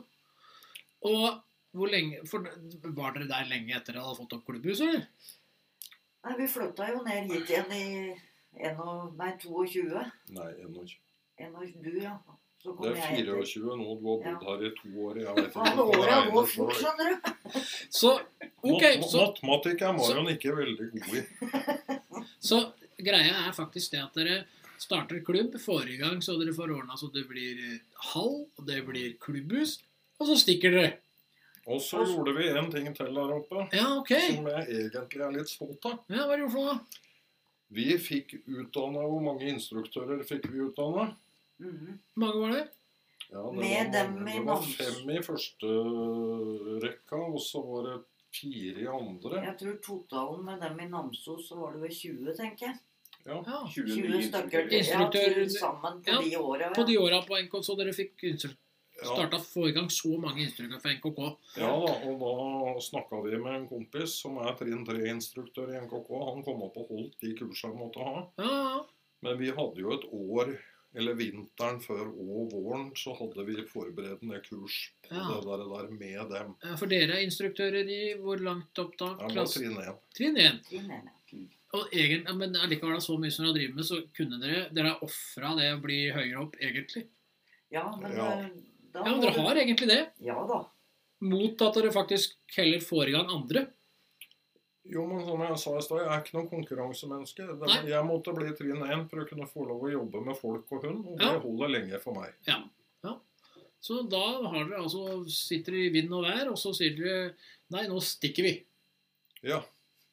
Og hvor lenge... Var dere der lenge etter dere hadde fått opp klubbhus, eller? Nei, vi flyttet jo ned hit igjen i 22. Nei, 21. Du, ja. Det er 24 nå, du har bodd her i 2 år. Jeg vet ikke. Året går fort, skjønner du. Så, ok. Matematikk er Marion ikke veldig god i. Så greia er faktisk det at dere starter klubb forrige gang, så dere får ordnet så det blir hall, og det blir klubbhus, og så stikker dere. Og så gjorde vi en ting til der oppe, som jeg egentlig er litt stolt av. Ja, hva gjorde du for noe? Vi fikk utdannet, hvor mange instruktører fikk vi utdannet? Mange var det? Ja, det var 5 i første rekka, og så var det 4 i andre. Jeg tror totalen med dem i Namsos så var det vel 20, tenker jeg. Ja, 20 stykker til sammen på de årene. På de årene på NK, så dere fikk startet få i gang så mange instruktører for NKK. Ja da, og da snakket vi med en kompis som er trinn 3-instruktør i NKK. Han kom opp og holdt de kursene han måtte ha. Men vi hadde jo et år, eller vinteren før og våren, så hadde vi forberedende kurs på det der med dem. Ja, for dere er instruktører i hvor langt opp da? Ja, trinn 1. Trinn 1. Og men allikevel så mye som dere driver med, så kunne dere har offret det å bli høyere opp, egentlig. Ja, men... Ja, men dere har egentlig det. Ja da. Mot at dere faktisk heller får i gang andre. Jo, men som jeg sa i sted, jeg er ikke noen konkurransemenneske. Jeg måtte bli trinn 1 for å kunne få lov å jobbe med folk og hund, og det holder lenge for meg. Ja. Så da har dere sitter i vind og vær, og så sier dere, nei, nå stikker vi. Ja.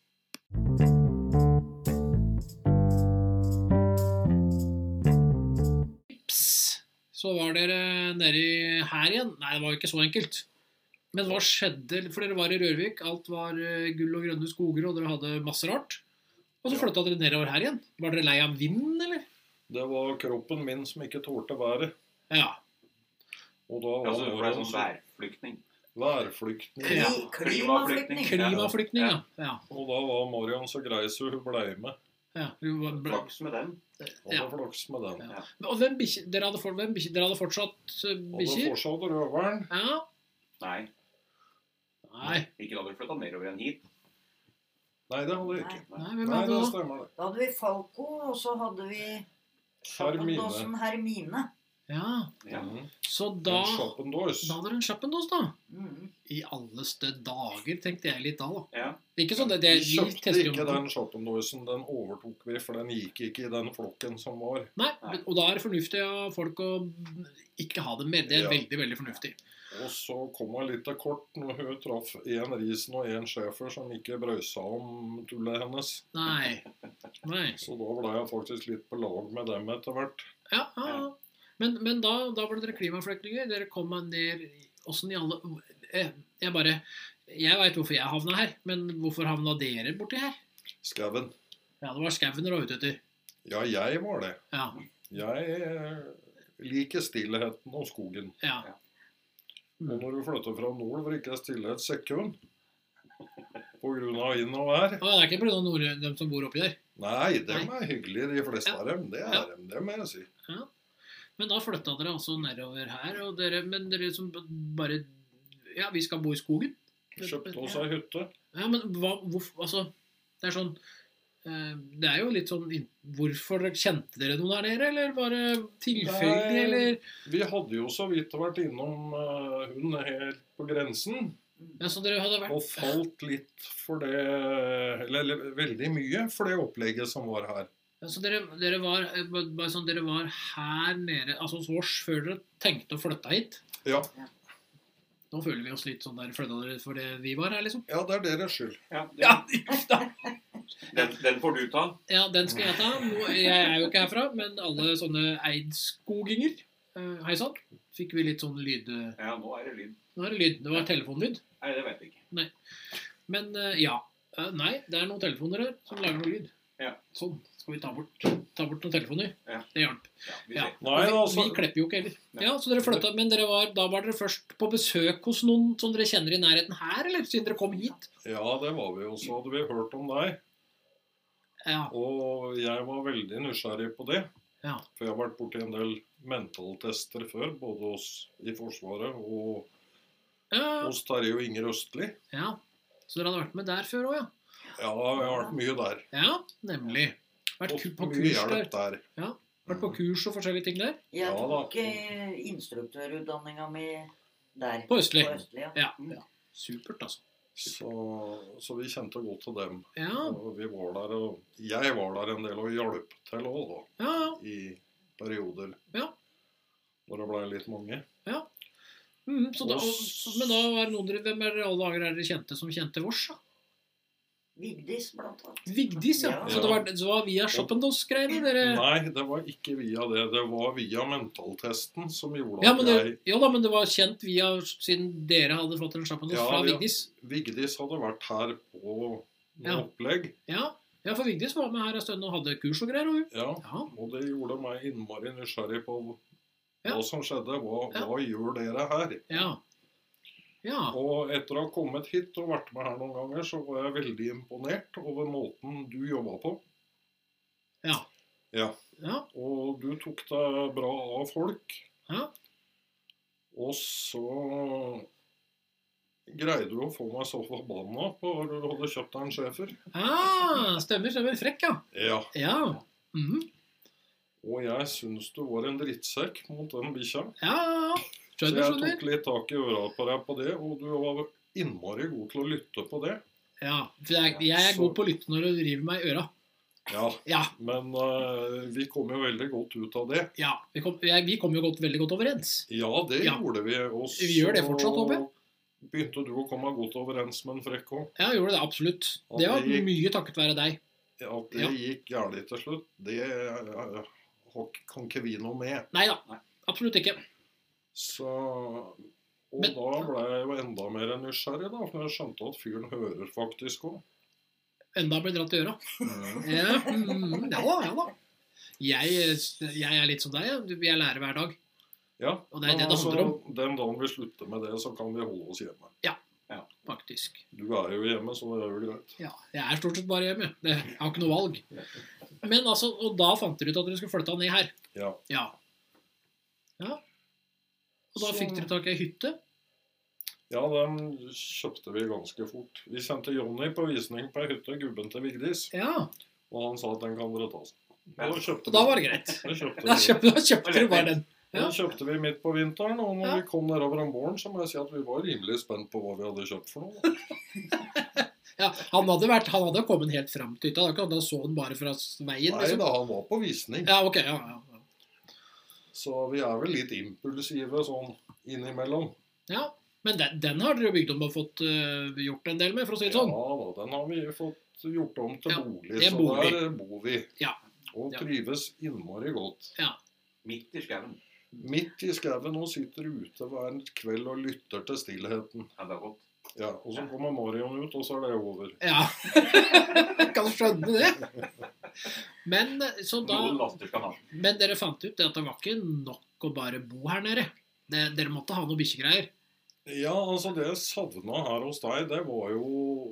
Så var dere nede her igjen. Nei, det var jo ikke så enkelt. Men hva skjedde? For dere var i Rørvik, alt var gull og grønne skoger, og dere hadde masse rart. Og så flyttet dere nedover her igjen. Var dere lei av vinden, eller? Det var kroppen min som ikke tålte været. Ja. Og da var det ble sånn værflyktning. Klimaflyktning, ja. Og da var Marion så grei så hun ble med. Ja, flaks med den. Flaks med den. Ja. Og dere hadde fortsatt bikkjer? Hadde fortsatt Røveren. Ja. Nei. Nei. Ikke da hadde du flyttet nedover enn hit. Nei, det hadde vi ikke. Nei, det stemmer det. Da hadde vi Falco, og så hadde vi Hermine. Ja. Så da Shoppendås. Da hadde du en Shoppendås, da. I alleste dager, tenkte jeg litt da. Ja. Ikke sånn Vi kjøpte ikke den Shoppendåsen, den overtok vi, for den gikk ikke i den flokken som var. Nei, og da er det fornuftig av folk å ikke ha det mer. Det er veldig, veldig fornuftig. Og så kom hun litt til kort når hun traff en Riesen og en Schäfer som ikke brøysa om tullet hennes. Nei. Så da ble jeg faktisk litt på lag med dem etter hvert. Ja. Men da ble dere klimaflyktninger. Dere kom ned åssen i alle Jeg vet hvorfor jeg havna her, men hvorfor havna dere borti her? Skauen. Ja, det var skauen dere var ute etter. Ja, jeg var det. Ja. Jeg liker stillheten og skogen. Ja. Og når du flytter fra nord, var ikke stillhet sekund. På grunn av vind og vær. Det er ikke på grunn av dem som bor oppi der? Nei, dem er hyggelige, de fleste av dem. Det er dem, det må jeg si. Ja. Men da flytta dere altså nedover her, men dere som bare Ja, vi skal bo i skogen. Kjøpte oss ei hytte. Ja, men hvorfor Altså, det er sånn det er jo litt sånn Hvorfor kjente dere noe der nede, eller var det tilfeldig, eller? Vi hadde jo så vidt vært innom hun helt på grensen. Ja, så dere hadde vært Og falt litt for det Eller veldig mye for det opplegget som var her. Ja, så dere var bare sånn, dere var her nede altså hos oss før dere tenkte å flytte hit? Ja. Nå føler vi oss litt sånn der flytta dere for det vi var her, liksom. Ja, det er deres skyld. Den får du ta. Ja, den skal jeg ta. Jeg er jo ikke herfra, men alle sånne eidskoginger hei sann, fikk vi litt sånn lyd. Ja, nå er det lyd. Det var telefonlyd. Nei, det vet jeg ikke. Nei. Men nei, det er noen telefoner her som lager noe lyd. Ja. Sånn, skal vi ta bort noen telefoner. Ja. Det hjelp. Ja, vi klipper jo ikke heller. Ja, så dere flyttet, men da var dere først på besøk hos noen som dere kjenner i nærheten her, eller siden dere kom hit? Ja, det var vi jo. Så hadde vi hørt om deg. Ja. Og jeg var veldig nysgjerrig på det. Ja. For jeg har vært borti en del mentaltester før, både i Forsvaret og hos Terje og Inger Østli. Ja, så dere hadde vært med der før også, ja? Ja, jeg har vært mye der. Ja, nemlig. Vært på mye kurs hjelp der. Ja, vært på kurs og forskjellige ting der? Jeg tok instruktørutdanninga mi der. På Østli? Ja. Supert, altså. Så vi kjente godt til dem. Ja. Og vi var der, og jeg var der en del og hjalp til også, da. Ja. I perioder. Ja. Når det ble litt mange. Ja. Men da var det noen hvem er det alle dager dere kjente som kjente vårs, da? Vigdis, blant annet. Vigdis, ja. Så det var via Shoppendås-greiene, dere? Nei, det var ikke via det. Det var via mentaltesten som gjorde men det var kjent via, siden dere hadde fått en Shoppendås fra Vigdis. Vigdis hadde vært her på noen opplegg. Ja, for Vigdis var med her en stund og hadde kurs og greier. Ja, og det gjorde meg innmari nysgjerrig på hva som skjedde. Hva gjør dere her? Ja. Og etter å ha kommet hit og vært med her noen ganger, så var jeg veldig imponert over måten du jobbet på. Ja. Og du tok deg bra av folk. Ja. Og så greide du å få meg så forbanna på at du hadde kjøpt deg en Schäfer. Stemmer. Frekk, ja. Ja. Og jeg synes du var en drittsekk mot den bikkja. Ja. Så jeg tok litt tak i øra på deg på det, og du var innmari god til å lytte på det. Ja, for jeg er god på å lytte når du driver meg i øra. Ja. Men vi kom jo veldig godt ut av det. Ja, vi kom jo veldig godt overens. Ja, det gjorde vi. Og vi gjør det fortsatt, håper jeg. Begynte du å komme godt overens med en Frekk også? Ja, jeg gjorde det, absolutt. Det var mye takket være deg. Ja, det gikk gærlig til slutt. Det kan ikke vi noe med. Neida, absolutt ikke. Og da ble jeg jo enda mer nysgjerrig, da, for jeg skjønte at fyren hører faktisk også. Enda ble dratt i øra. Ja da. Jeg er litt som deg, jeg lærer hver dag. Ja, og det er det handler om. Den dagen vi slutter med det, så kan vi holde oss hjemme. Ja, faktisk. Du er jo hjemme, så det er jo greit. Ja, jeg er stort sett bare hjemme. Jeg har ikke noe valg. Men altså, og da fant dere ut at dere skulle flytte ned her. Ja. Og da fikk dere tak i hytte? Ja, den kjøpte vi ganske fort. Vi sendte Jonny på visning på hytte, gubben til Vigdis. Ja. Og han sa at den kan dere ta seg. Da var det greit. Da kjøpte du bare den. Ja. Den kjøpte vi midt på vinteren, og når vi kom nedover om våren, så må jeg si at vi var rimelig spent på hva vi hadde kjøpt for noe. Ja, han hadde kommet helt frem til hytta. Da så han bare fra veien. Nei da, han var på visning. Ja, ok, ja. Så vi er vel litt impulsive sånn innimellom. Ja, men den har dere jo bygd om og fått gjort en del med, for å si det sånn. Ja da, den har vi fått gjort om til bolig, så bolig. Der bor vi. Ja. Og trives innmari godt. Ja. Midt i skauen. Midt i skauen og sitter ute hver kveld og lytter til stillheten. Ja, det er godt. Ja, og så kommer Marion ut, og så er det over. Ja, jeg kan skjønne det. Men, så da, men dere fant ut at det var ikke nok å bare bo her nede. Dere måtte ha noe bikkjegreier. Ja, altså det jeg savnet her hos deg, det var jo...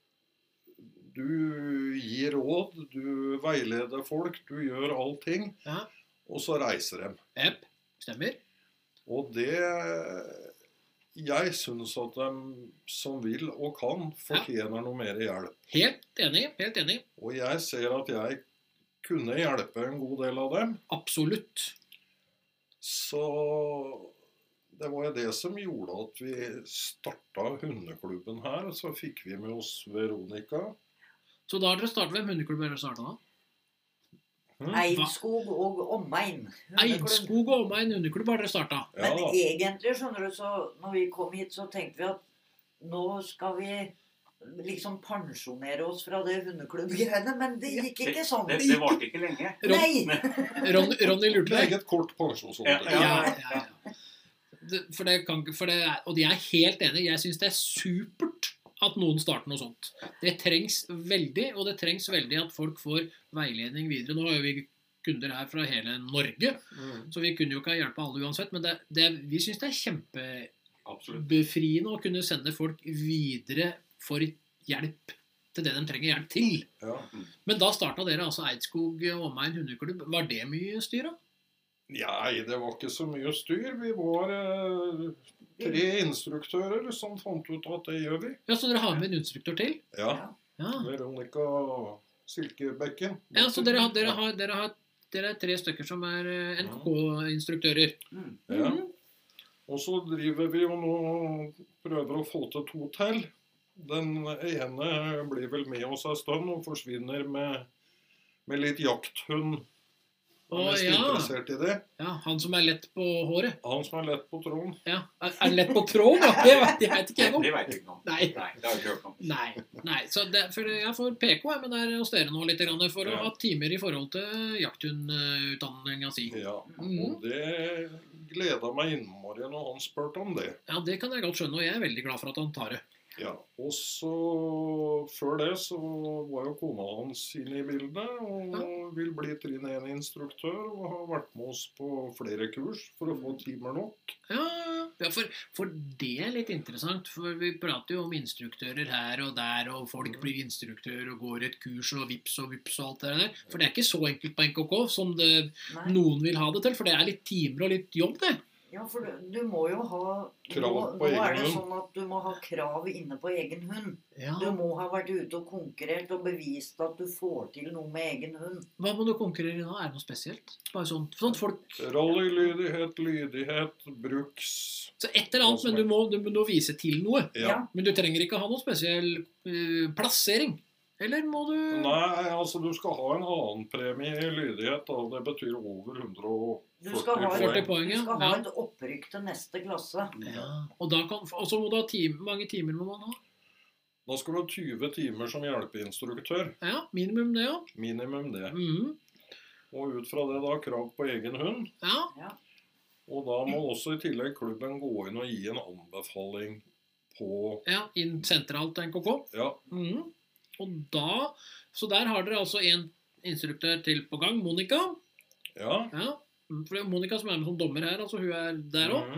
Du gir råd, du veileder folk, du gjør allting, ja. Og så reiser dem. Jepp, stemmer. Og det... Jeg synes at de som vil og kan fortjener noe mer hjelp. Helt enig, helt enig. Og jeg ser at jeg kunne hjelpe en god del av dem. Absolutt. Så det var jo det som gjorde at vi startet hundeklubben her. Så fikk vi med oss Veronica. Så da har dere startet, hvem hundeklubb dere startet da? Eidskog og omegn. Eidskog og omegn hundeklubb har dere startet. Men egentlig, skjønner du, så når vi kom hit, så tenkte vi at nå skal vi liksom pensjonere oss fra det hundeklubbgreiene, men det gikk ikke sånn. Det varte ikke lenge. Ronny lurte deg. Meget kort pensjonsalder. Ja. Og de er helt enige. Jeg synes det er supert at noen starter noe sånt. Det trengs veldig, og det trengs veldig at folk får veiledning videre. Nå har jo vi kunder her fra hele Norge, så vi kunne jo ikke hjelpe alle uansett, men vi synes det er kjempebefriende å kunne sende folk videre for hjelp til det de trenger hjelp til. Ja. Men da startet dere altså Eidskog og omegn hundeklubb. Var det mye styr da? Nei, det var ikke så mye styr. Vi var 3 instruktører som fant ut at det gjør vi. Ja, så dere har med en instruktør til? Ja. Veronica Silkebekken. Ja, så dere er 3 stykker som er NKK-instruktører. Ja. Og så driver vi jo nå prøver å få til 2 til. Den ene blir vel med oss en stund og forsvinner med litt jakthund. Han er mest interessert i det. Ja, han som er lett på håret. Han som er lett på tråden. Ja, er lett på tråden? Ja, det vet ikke jeg noe. Det vet jeg ikke noe. Nei, det har jeg ikke hørt noe. Nei. Så for jeg får PK med der hos dere nå litt for å ha timer i forhold til jakthundutdanningen si. Ja, og det gleder meg innmari når han spurte om det. Ja, det kan jeg godt skjønne, og jeg er veldig glad for at han tar det. Ja, og så før det så var jo kona hans inne i bildet og vil bli trinn 1-instruktør og har vært med oss på flere kurs for å få timer nok. Ja, for det er litt interessant, for vi prater jo om instruktører her og der, og folk blir instruktør og går et kurs og vips og alt det der. For det er ikke så enkelt på NKK som noen vil ha det til, for det er litt timer og litt jobb det. Ja, for du må jo ha krav på egen hund. Nå er det sånn at du må ha krav inne på egen hund. Ja. Du må ha vært ute og konkurrert og bevist at du får til noe med egen hund. Hva må du konkurrere i nå? Er det noe spesielt? Bare sånn folk... lydighet, bruks... Så et eller annet, men du må vise til noe. Ja. Men du trenger ikke ha noe spesiell plassering. Eller må du... Nei, altså du skal ha en annen premie i lydighet, og det betyr over 140 poeng. Du skal ha et opprykk til neste klasse. Ja, og så må du ha mange timer må man ha. Da skal du ha 20 timer som hjelpeinstruktør. Ja, minimum det, ja. Minimum det. Og ut fra det da, krav på egen hund. Ja. Og da må også i tillegg klubben gå inn og gi en anbefaling på... Ja, inn sentralt NKK. Ja. Og så der har dere altså en instruktør til på gang, Monica. Ja. For det er Monica som er med som dommer her, altså hun er der også.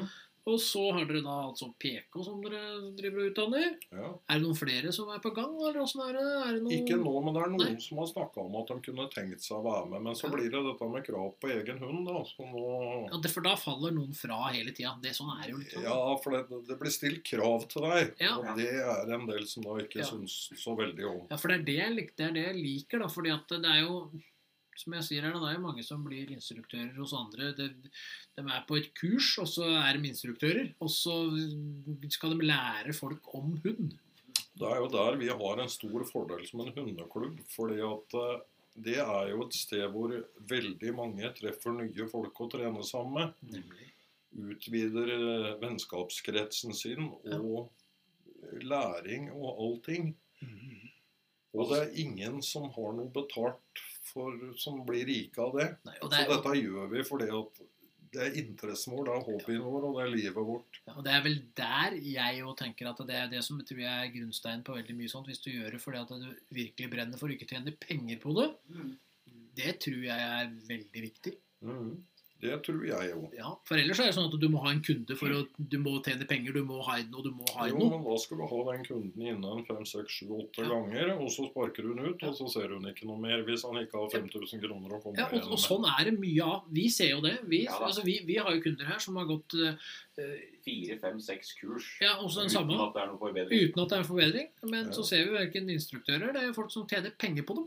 Og så har dere da altså PK som dere driver og utdanner. Ja. Det noen flere som på gang, eller hvordan det? Noen... Ikke nå, men det noen som har snakket om at de kunne tenkt seg å være med. Men så blir det dette med krav på egen hund, da. Så nå... Ja, for da faller noen fra hele tiden. Det sånn jo litt sånn. Ja, for det blir stilt krav til deg. Ja. Og det en del som da ikke synes så veldig om. Ja, for det det jeg liker, da. Fordi at det jo... Som jeg sier her, det jo mange som blir instruktører hos andre. De på et kurs, og så de instruktører. Og så skal de lære folk om hund. Det jo der vi har en stor fordel som en hundeklubb. Fordi at det jo et sted hvor veldig mange treffer nye folk å trene sammen med. Utvider vennskapskretsen sin og læring og allting. Og det ingen som har noe betalt som blir rike av det. Nei, så dette gjør vi fordi at det interessen vår, det hobbyen vår, og det livet vårt. Ja, og det vel der jeg jo tenker at det det som tror jeg grunnstein på veldig mye sånt, hvis du gjør det fordi at du virkelig brenner for å ikke tjene penger på det. Det tror jeg veldig viktig. Det tror jeg jo. Ja, for ellers det sånn at du må ha en kunde for du må tjene penger, du må ha den, og du må ha den. Jo, men da skal du ha den kunden innen 5, 6, 7, 8 ganger, og så sparker hun ut, og så ser hun ikke noe mer hvis han ikke har 5000 kroner å komme igjen. Ja, og sånn det mye av. Vi ser jo det. Vi har jo kunder her som har gått 4, 5, 6 kurs. Ja, også den samme. Uten at det noe forbedring. Uten at det en forbedring. Men så ser vi hverken instruktører, det jo folk som tjener penger på dem.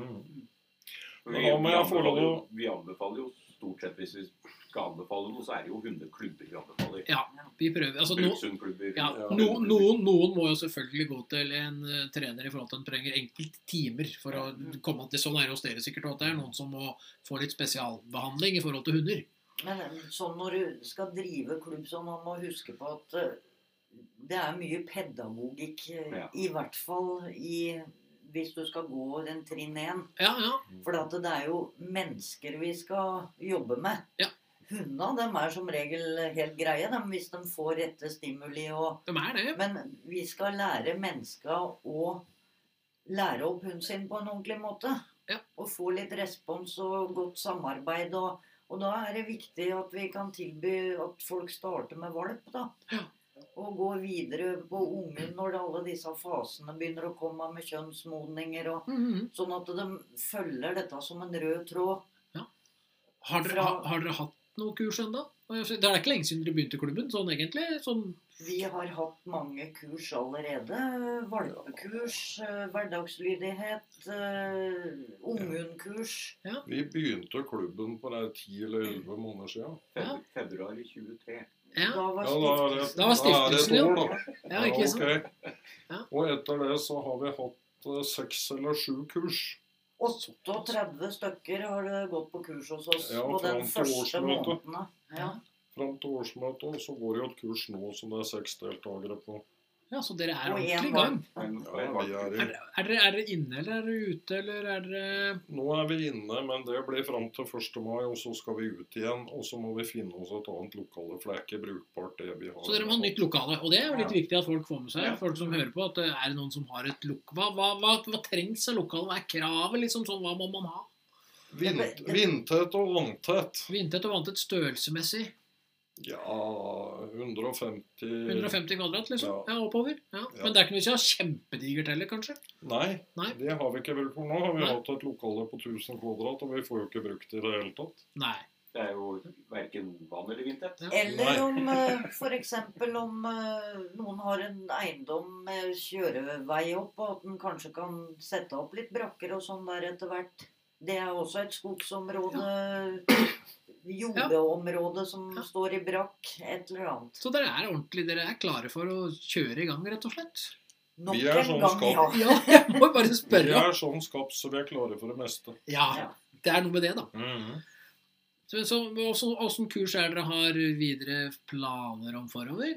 Vi anbefaler jo stort sett, hvis vi skal anbefale noe, så det jo hundeklubber vi anbefaler. Ja, vi prøver. Altså, noen må jo selvfølgelig gå til en trener i forhold til at de trenger enkelte timer for å komme til sånn hos dere sikkert, og at det noen som må få litt spesialbehandling i forhold til hunder. Men sånn når du skal drive klubb, så man må huske på at det mye pedagogikk, i hvert fall hvis du skal gå den trinn 1. Ja. For det jo mennesker vi skal jobbe med. Ja. Hundene, de som regel helt greie, hvis de får rette stimuli. De det. Men vi skal lære mennesker å lære opp hunden sin på en ordentlig måte. Ja. Og få litt respons og godt samarbeid. Og da det viktig at vi kan tilby at folk starter med valp, da. Ja. Og gå videre på ungen når alle disse fasene begynner å komme med kjønnsmodninger, sånn at de følger dette som en rød tråd. Ja. Har dere hatt noe kurs enda? Det ikke lenge siden dere begynte i klubben, sånn egentlig? Sånn... Vi har hatt mange kurs allerede. Valpekurs, hverdagslydighet, unghundkurs. Ja. Vi begynte klubben på 10 eller 11 måneder siden. Februar i 23. Ja. Da var stiftelsen, ja. Ikke sant? Okay. Ja. Og etter det så har vi hatt 6 eller 7 kurs. 38 stykker har det gått på kurs hos oss på den første månedene. Ja. Frem til årsmøtet, og så går det jo et kurs nå som det 6 deltakere på. Ja, så dere ordentlig i gang. Ja, er dere inne, eller dere ute, eller dere... Nå vi inne, men det blir frem til 1. mai, og så skal vi ut igjen, og så må vi finne oss et annet lokale, for det ikke brukbart det vi har. Så dere må ha nytt lokale, og det jo litt viktig at folk får med seg, folk som hører på, at det noen som har et lokale. Hva trengs av lokale? Hva kravet, liksom sånn, hva må man ha? Vindtett og vanntett. Vindtett og vanntett størrelsemessig. Ja, 150 kvadrat, liksom? Ja, oppover. Ja. Men det ikke noe vi skal ha kjempedigert heller, kanskje? Nei, det har vi ikke vel for nå. Har vi hatt et lokale på 1000 kvadrat, og vi får jo ikke brukt det i det hele tatt. Nei. Det jo hverken vann eller vindtett. Ja. Eller om, for eksempel, om noen har en eiendom med kjørevei opp, og at den kanskje kan sette opp litt brakker og sånn der etter hvert. Det også et skogsområde, jordeområde som står i brakk, et eller annet. Så dere ordentlig, dere klare for å kjøre i gang, rett og slett? Vi sånn skapt. Ja, jeg må bare spørre. Vi sånn skapt, så vi klare for det meste. Ja, det noe med det, da. Så hvordan kurs dere har videre planer om forover?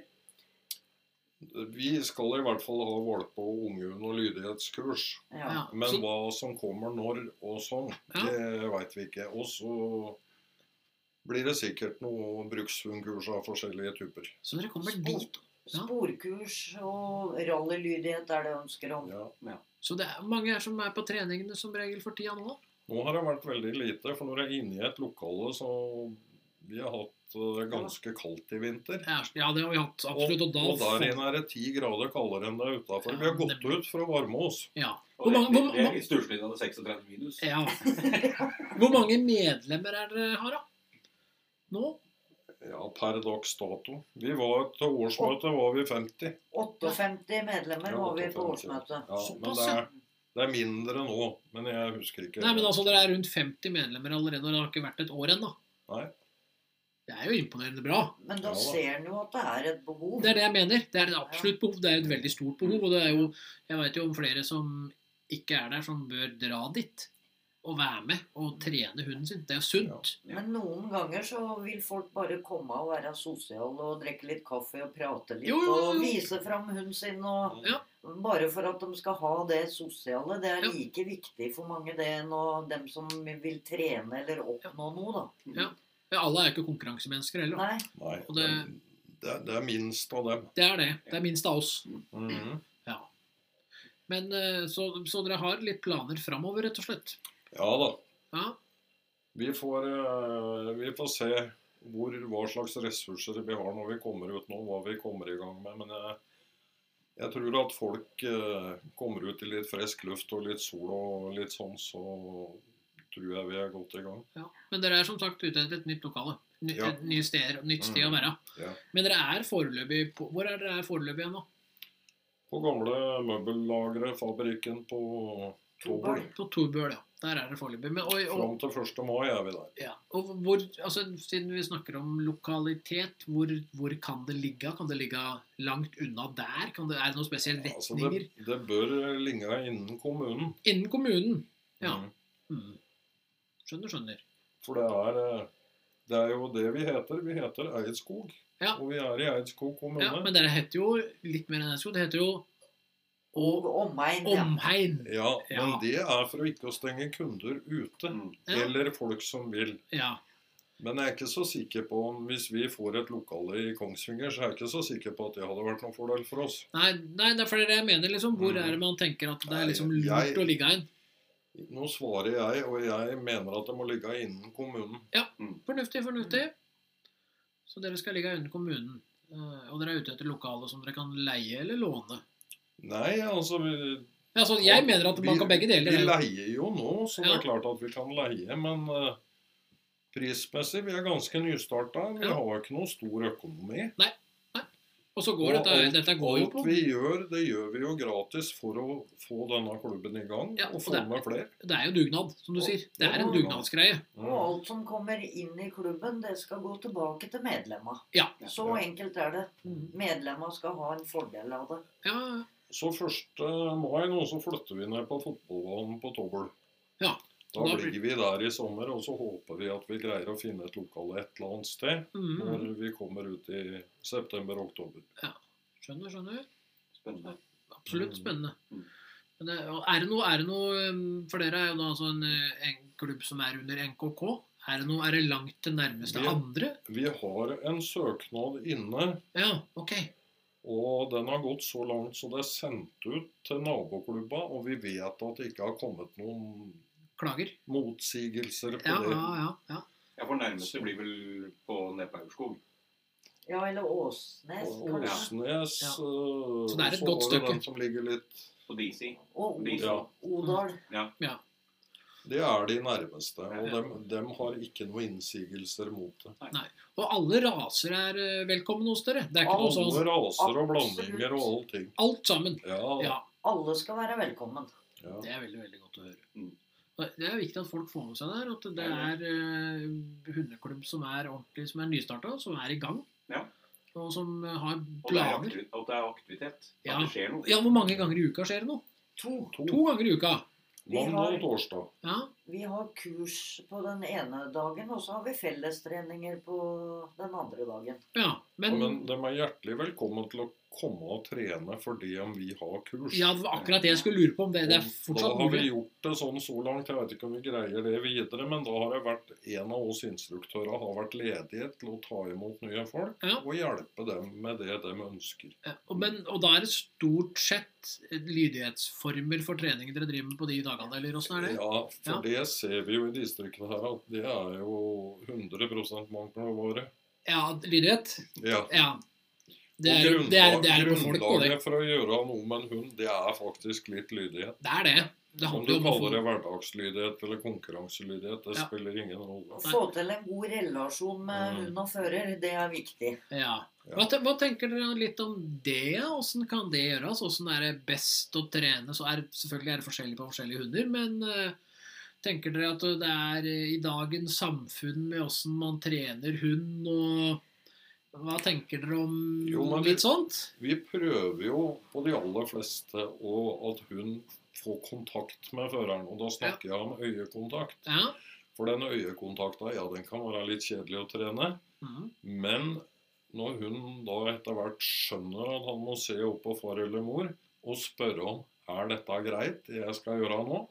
Vi skal i hvert fall ha valpe- og unghund- og lydighetskurs. Ja. Men hva som kommer når og sånn, det vet vi ikke. Og så blir det sikkert noen brukshundkurs av forskjellige typer. Så dere kommer dit? Sporkurs og rallylydighet det ønsker om. Ja. Så det mange som på treningene som regel for tida nå? Nå har det vært veldig lite, for når jeg inne i et lokale, så Vi har hatt ganske kaldt i vinter. Ja, det har vi hatt, absolutt. Og der inne det 10 grader kaldere enn det utenfor. Vi har gått ut for å varme oss. Ja. Og det er litt sturslig av det 36 minus. Ja. Hvor mange medlemmer dere har da? Nå? Ja, per dags dato. Vi var til årsmøte var vi 50. 58 medlemmer var vi på årsmøte. Ja, men det er mindre nå, men jeg husker ikke. Nei, men altså, dere rundt 50 medlemmer allerede, og det har ikke vært et år ennå. Nei. Det er jo imponerende bra. Men da ser en jo at det er et behov. Det er det jeg mener. Det er et absolutt behov. Det er et veldig stort behov. Og det er jo, jeg vet jo om flere som ikke er der, som bør dra dit og være med og trene hunden sin. Det er sunt. Ja. Men noen ganger så vil folk bare komme og være sosiale og drikke litt kaffe og prate litt og vise frem hunden sin. Og bare for at de skal ha det sosiale. Det er like viktig for mange det enn dem som vil trene eller oppnå noe da. Ja. Alle er ikke konkurransemennesker heller. Nei, og det er minst av dem. Det er det. Det er minst av oss. Ja. Men så dere har litt planer fremover, rett og slett? Ja da. Ja. Vi får se hva slags ressurser vi har når vi kommer ut nå, hva vi kommer i gang med. Men jeg tror at folk kommer ut i litt frisk luft og litt sol og litt sånn, så tror jeg vi er godt i gang. Ja. Men dere er som sagt ute etter et nytt lokale. Et nytt sted å være. Ja. Men dere er foreløpig hvor er dere foreløpig igjen nå? På gamle møbellagre, fabrikken på Tobøl. På Tobøl, ja. Der er det foreløpig. Fram til 1. mai er vi der. Ja. Og siden vi snakker om lokalitet, hvor kan det ligge? Kan det ligge langt unna der? Er det noen spesielle retninger? Altså det bør ligge innen kommunen. Innen kommunen, ja. Skjønner. For det er jo det vi heter. Vi heter Eidskog. Ja. Og vi er i Eidskog kommune. Ja, men dere heter jo litt mer enn Eidskog. Det heter jo Omheim. Ja, men det er for å ikke å stenge kunder ute. Eller folk som vil. Ja. Men jeg er ikke så sikker på om hvis vi får et lokale i Kongsvinger, så er jeg ikke så sikker på at det hadde vært noen fordel for oss. Nei, det er fordi jeg mener liksom, hvor er det man tenker at det er liksom lurt å ligge inn? Nå svarer jeg, og jeg mener at det må ligge innen kommunen. Ja, fornuftig. Så dere skal ligge innen kommunen. Og dere er ute etter lokale som dere kan leie eller låne? Nei, altså jeg mener at man kan begge deler. Vi leier jo nå, så det er klart at vi kan leie, men prismessig, vi er ganske nystartet. Vi har ikke noe stor økonomi. Nei. Og så går dette går jo på. Alt vi gjør, det gjør vi jo gratis for å få denne klubben i gang, og få med flere. Det er jo dugnad, som du sier. Det er en dugnadsgreie. Og alt som kommer inn i klubben, det skal gå tilbake til medlemmer. Ja. Så enkelt er det. Medlemmer skal ha en fordel av det. Ja. Så 1. mai nå, så flytter vi ned på fotballbanen på Tobøl. Ja. Da blir vi der i sommer, og så håper vi at vi greier å finne et lokale et eller annet sted når vi kommer ut i september-oktober. Ja, skjønner. Spennende. Absolutt spennende. Men er det noe, for dere er jo da altså en klubb som er under NKK, er det langt til nærmeste andre? Vi har en søknad inne. Ja, ok. Og den har gått så langt så det er sendt ut til naboklubba, og vi vet at det ikke har kommet noen klager. Motsigelser på det. Ja. Ja, for nærmeste blir vel på Nepaurskog. Ja, eller Åsnes. Åsnes. Ja. Så det er et godt stykke. Den som ligger litt på Disi. Og Odal. Ja. Det er de nærmeste, og dem har ikke noe innsigelser mot det. Nei. Og alle raser er velkommen hos dere. Det er ikke alle noe raser og blandinger og allting. Alt sammen. Ja. Alle skal være velkommen. Ja. Det er veldig, veldig godt å høre. Det er viktig at folk får med seg der, at det er hundeklubb som er ordentlig, som er nystartet, som er i gang. Ja. Og som har planer. Og det er aktivitet. At det skjer noe. Ja, hvor mange ganger i uka skjer det noe? 2 ganger i uka. Mandag og torsdag. Ja. Vi har kurs på den ene dagen, og så har vi fellestreninger på den andre dagen. Ja. Men de hjertelig velkommen til å komme og trene fordi om vi har kurs. Ja, det var akkurat det jeg skulle lure på, om det er fortsatt mulig. Da har vi gjort det sånn så langt, jeg vet ikke om vi greier det videre, men da har det vært en av oss instruktører har vært ledige til å ta imot nye folk, og hjelpe dem med det de ønsker. Ja, og da er det stort sett lydighetsformer for trening dere driver med på de dagene, eller hvordan er det? Ja, for det ser vi jo i distriktene her, at det er jo 100% mangler våre. Ja, lydighet? Ja. Det er på folk, grunnlaget for å gjøre noe med en hund, det er faktisk litt lydighet. Det er det. Om du kaller det hverdagslydighet eller konkurranselydighet, det spiller ingen rolle. Å få til en god relasjon med hund og fører, det er viktig. Ja. Hva tenker dere litt om det? Hvordan kan det gjøres? Hvordan er det best å trene? Selvfølgelig er det forskjellig på forskjellige hunder, men tenker dere at det er i dagens samfunn med hvordan man trener hund og hva tenker dere om litt sånt? Vi prøver jo på de aller fleste at hun får kontakt med føreren, og da snakker jeg om øyekontakt. Ja. For den øyekontakten, den kan være litt kjedelig å trene, men når hun da etter hvert skjønner at han må se opp på far eller mor, og spørre om, dette greit, det jeg skal gjøre nå?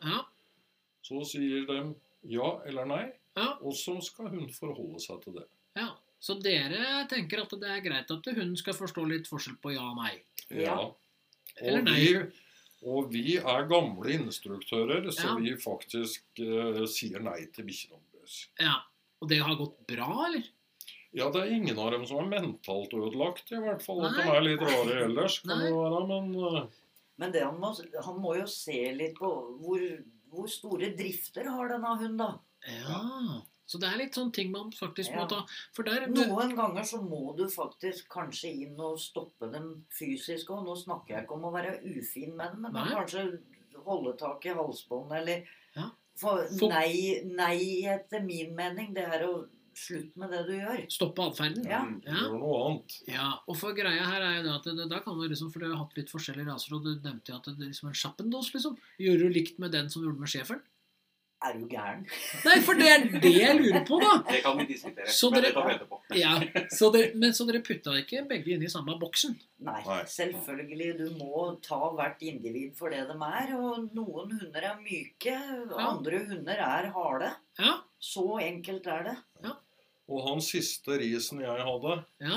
Så sier de ja eller nei, og så skal hun forholde seg til det. Ja. Så dere tenker at det er greit at hun skal forstå litt forskjell på ja og nei? Ja. Eller nei? Og vi er gamle instruktører, så vi faktisk sier nei til bikkjedombrøs. Ja, og det har gått bra, eller? Ja, det er ingen av dem som er mentalt ødelagt, i hvert fall. At de er litt rare ellers, kan det være, men... Men det han må jo se litt på hvor store drifter har denne hunden, da. Ja... Så det er litt sånne ting man faktisk må ta. Noen ganger så må du faktisk kanskje inn og stoppe dem fysisk. Og nå snakker jeg ikke om å være ufin med dem, men kanskje holde tak i halsbånd, eller... For nei etter min mening, det er å slutte med det du gjør. Stoppe adferden? Ja. Gjør noe annet. Ja, og for greia her er jo det at da kan du liksom, for dere har hatt litt forskjellige raser, og du nevnte jo at det liksom en Schappendos, liksom. Gjør du likt med den som du gjorde med schæferen? Er du gæren? Nei, for det er det jeg lurer på, da. Det kan vi diskutere. Men det tar vi etterpå. Ja, så dere putta ikke begge inn i samme boksen? Nei, selvfølgelig. Du må ta hvert individ for det de er. Og noen hunder er myke, andre hunder er harde. Ja. Så enkelt er det. Ja. Og han siste risen jeg hadde,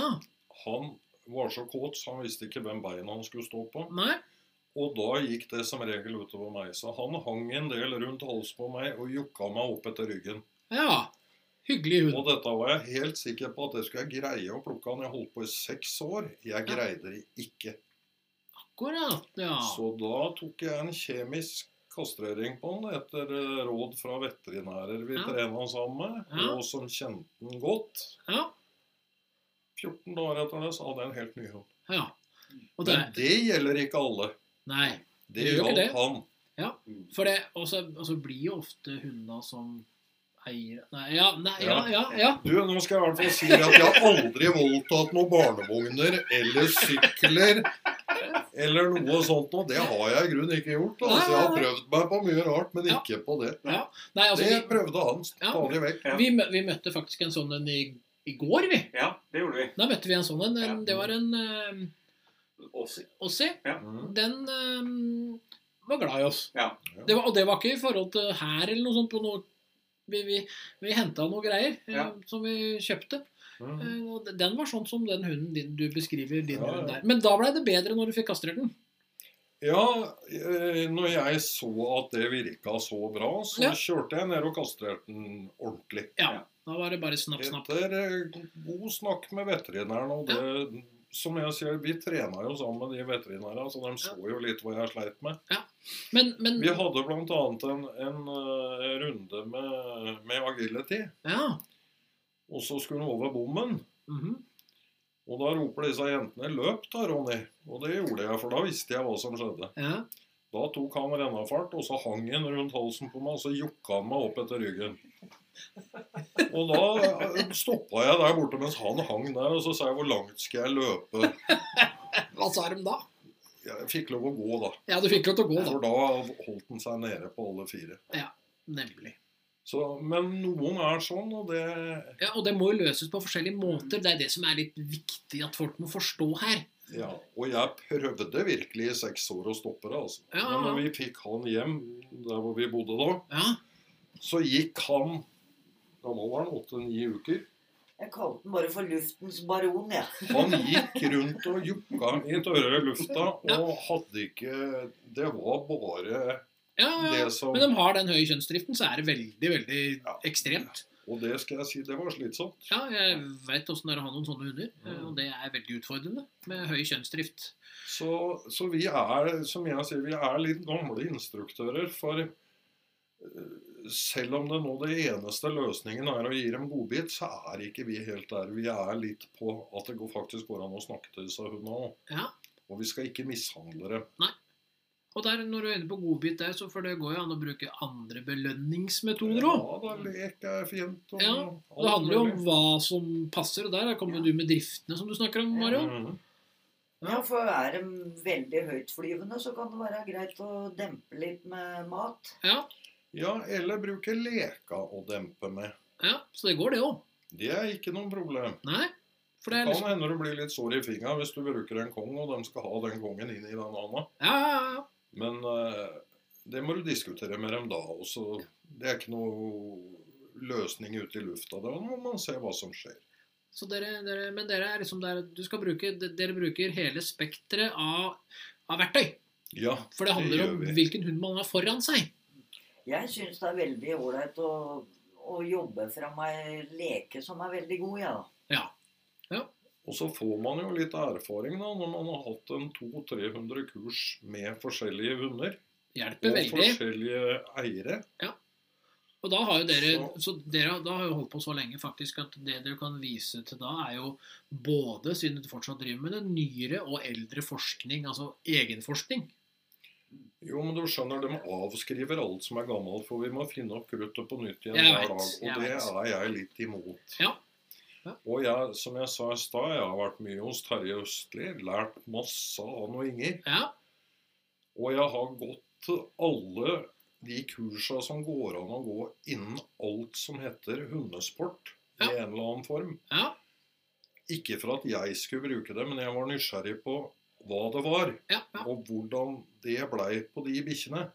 han var så kåt, så han visste ikke hvem beina han skulle stå på. Nei. Og da gikk det som regel utover meg. Så han hang en del rundt hals på meg og jukka meg opp etter ryggen. Ja, hyggelig hund. Og dette var jeg helt sikker på at jeg skulle greie å plukke han. Jeg holdt på i 6 år. Jeg greide det ikke. Akkurat, ja. Så da tok jeg en kjemisk kastrering på han etter råd fra veterinærer vi trenet sammen med, og som kjente den godt. Ja. 14 dager etter det så hadde jeg en helt ny hund. Ja. Men det gjelder ikke alle. Nei, det gjaldt han. Ja, for det, og så blir jo ofte hundene som eier... Ja. Du, nå skal jeg i hvert fall si at jeg har aldri voldtatt noen barnevogner eller sykler eller noe sånt, og det har jeg i grunnen ikke gjort. Altså, jeg har prøvd meg på mye rart, men ikke på det. Ja. Nei, altså, det prøvde han stadig vekk. Vi møtte faktisk en sånn i går, vi. Ja, det gjorde vi. Da møtte vi en sånn det var en... Ossi. Ja. Den var glad i oss. Ja. Og det var ikke i forhold til her eller noe sånt på noe. Vi hentet noe greier som vi kjøpte. Og den var sånn som den hunden din du beskriver din hund der. Men da ble det bedre når du fikk kastrert den. Ja, når jeg så at det virket så bra, så kjørte jeg ned og kastrerte den ordentlig. Ja, da var det bare snapp. Etter god snakk med veterinæren, og det... Som jeg sier, vi trener jo sammen med de veterinærene, så de så jo litt hva jeg sleit med. Ja. Men... Vi hadde blant annet en runde med agility. Ja. Og så skulle hun over bommen. Og da roper disse jentene, løp da, Ronny. Og det gjorde jeg, for da visste jeg hva som skjedde. Ja. Da tok han rennafart, og så hang han rundt halsen på meg, og så jukka han meg opp etter ryggen. Og da stoppet jeg der borte mens han hang der, og så sa jeg, hvor langt skal jeg løpe? Hva sa de da? Jeg fikk lov å gå da. Ja, du fikk lov til å gå da. For da holdt den seg nede på alle 4. Ja, nemlig. Men noen sånn, og det... Ja, og det må jo løses på forskjellige måter. Det det som litt viktig at folk må forstå her. Ja, og jeg prøvde virkelig i 6 år å stoppe det, altså. Ja. Men når vi fikk han hjem, der hvor vi bodde da, så gikk han, gammel var han, 8-9 uker. Jeg kalte den bare for luftens baron, ja. Han gikk rundt og jukka i tørre lufta, og hadde ikke, det var bare... Ja, som... men de har den høye kjønnsdriften, så det veldig, veldig ekstremt. Og det skal jeg si, det var slitsomt. Ja, jeg vet hvordan det å ha noen sånne hunder, og det veldig utfordrende med høy kjønnsdrift. Så vi som jeg sier, vi litt gamle instruktører, for selv om det nå det eneste løsningen å gi dem godbit, så ikke vi helt der. Vi litt på at det faktisk går an å snakke til disse hundene også. Ja. Og vi skal ikke mishandle dem. Nei. Og der, når du inne på godbit der, så for det går jo an å bruke andre belønningsmetoder også. Ja, da lek fint. Ja, det handler jo om hva som passer, og der kommer jo du med driftene som du snakker om, Mario. Ja, for de veldig høytflyvende, så kan det være greit å dempe litt med mat. Ja, eller bruke leka å dempe med. Ja, så det går det også. Det ikke noen problem. Nei. Det kan hende du blir litt sår i fingeren hvis du bruker en kong, og de skal ha den kongen inn i den andre. Ja. Men det må du diskutere med dem da også. Det ikke noe løsning ute i lufta. Da må man se hva som skjer. Så men dere liksom der, dere bruker hele spektret av verktøy. Ja, for det handler om hvilken hund man har foran seg. Jeg synes det veldig ålreit å jobbe frem en leke som veldig god, ja. Ja. Og så får man jo litt erfaring da, når man har hatt 200-300 kurs med forskjellige hunder. Hjelper veldig. Og forskjellige eiere. Ja. Og da har jo dere da har jo holdt på så lenge faktisk at det dere kan vise til da jo både, siden du fortsatt driver med det, nyere og eldre forskning, altså egenforskning. Jo, men du skjønner, de avskriver alt som gammelt, for vi må finne opp kruttet på nytt igjen hver dag. Og det jeg litt imot. Ja. Og som jeg sa i sted, jeg har vært mye hos Terje Østli, lært masse av noe Inger. Ja. Og jeg har gått alle de kursene som går an å gå innen alt som heter hundesport, i en eller annen form. Ja. Ikke for at jeg skulle bruke det, men jeg var nysgjerrig på hva det var, og hvordan det ble på de bikkjene.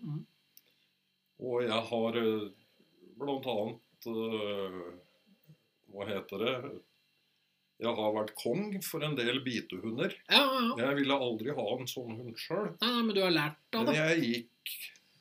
Og jeg har blant annet... hva heter det? Jeg har vært kong for en del bitehunder. Ja. Jeg ville aldri ha en sånn hund selv. Nei, men du har lært av det. Men jeg gikk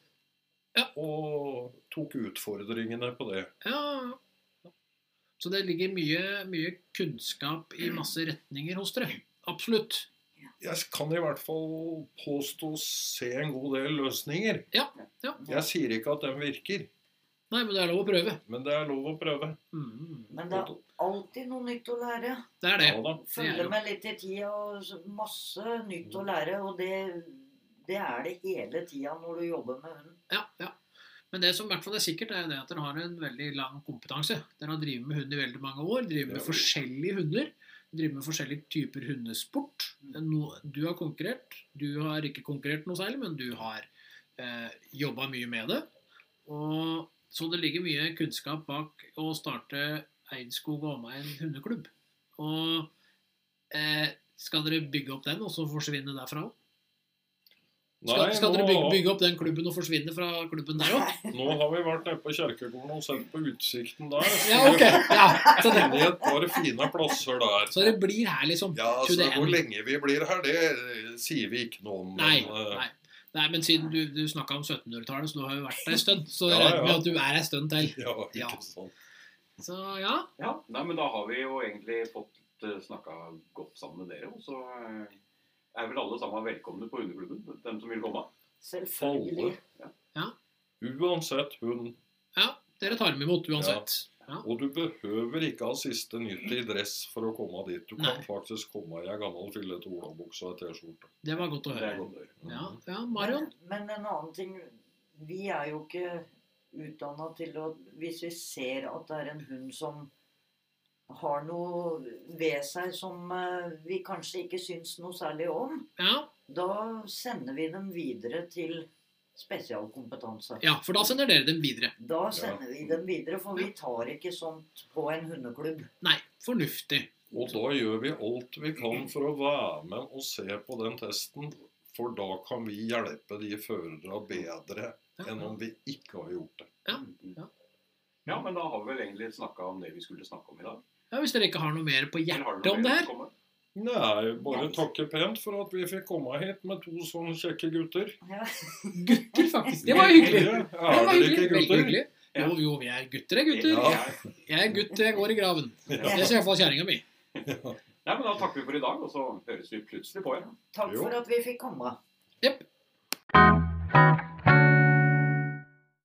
og tok utfordringene på det. Ja. Så det ligger mye kunnskap i masse retninger hos dere. Absolutt. Jeg kan i hvert fall påstå se en god del løsninger. Ja. Jeg sier ikke at de virker. Nei, men det lov å prøve. Men det lov å prøve. Men det alltid noe nytt å lære. Det det. Ja, følge med litt i tida, og masse nytt å lære, og det det hele tida når du jobber med hunden. Ja. Men det som i hvert fall sikkert det at dere har en veldig lang kompetanse. Dere har drivet med hund i veldig mange år, driver med forskjellige hunder, driver med forskjellige typer hundesport. Du har konkurrert, du har ikke konkurrert noe særlig, men du har jobbet mye med det. Og så det ligger mye kunnskap bak å starte Eidskog og Omegn hundeklubb. Og skal dere bygge opp den, og så forsvinne derfra også? Skal dere bygge opp den klubben og forsvinne fra klubben der også? Nå har vi vært nede på Kjerkegården og sett på utsikten der. Ja, ok. Så det er et par fine plasser der. Så det blir her liksom? Ja, så hvor lenge vi blir her, det sier vi ikke noe om. Nei, men siden du snakket om 1700-tallet, så du har jo vært der en stund, så jeg regner med at du en stund til. Ja, ikke sant. Så ja. Nei, men da har vi jo egentlig fått snakket godt sammen med dere, og så vel alle sammen velkomne på hundeklubben, dem som vil komme. Selvfølgelig. Ja. Uansett hund. Ja, dere tar dem imot uansett. Ja. Og du behøver ikke ha siste nytt i dress for å komme dit. Du kan faktisk komme i en gammel fillete olabukse og T-skjorte. Det var godt å høre. Ja, Marion? Men en annen ting, vi jo ikke utdannet til å, hvis vi ser at det en hund som har noe ved seg som vi kanskje ikke syns noe særlig om, da sender vi dem videre til spesialkompetanse. Ja, for da sender dere dem videre. Da sender vi dem videre, for vi tar ikke sånt på en hundeklubb. Nei, fornuftig. Og da gjør vi alt vi kan for å være med og se på den testen, for da kan vi hjelpe de førere bedre enn om vi ikke har gjort det. Ja, men da har vi vel egentlig snakket om det vi skulle snakke om i dag. Ja, hvis dere ikke har noe mer på hjertet om det her. Nei, bare takke pent for at vi fikk komme hit med 2 sånne kjekke gutter. Ja. Gutter, faktisk. Det var hyggelig. Det var hyggelig. Veldig hyggelig. Jo, vi er gutter, gutter. Ja. Jeg er gutt, jeg går i graven. Det ser i hvert fall kjæringa mi. Nei, men da takker vi for i dag, og så høres vi plutselig på igjen. Takk for at vi fikk komme. Jepp.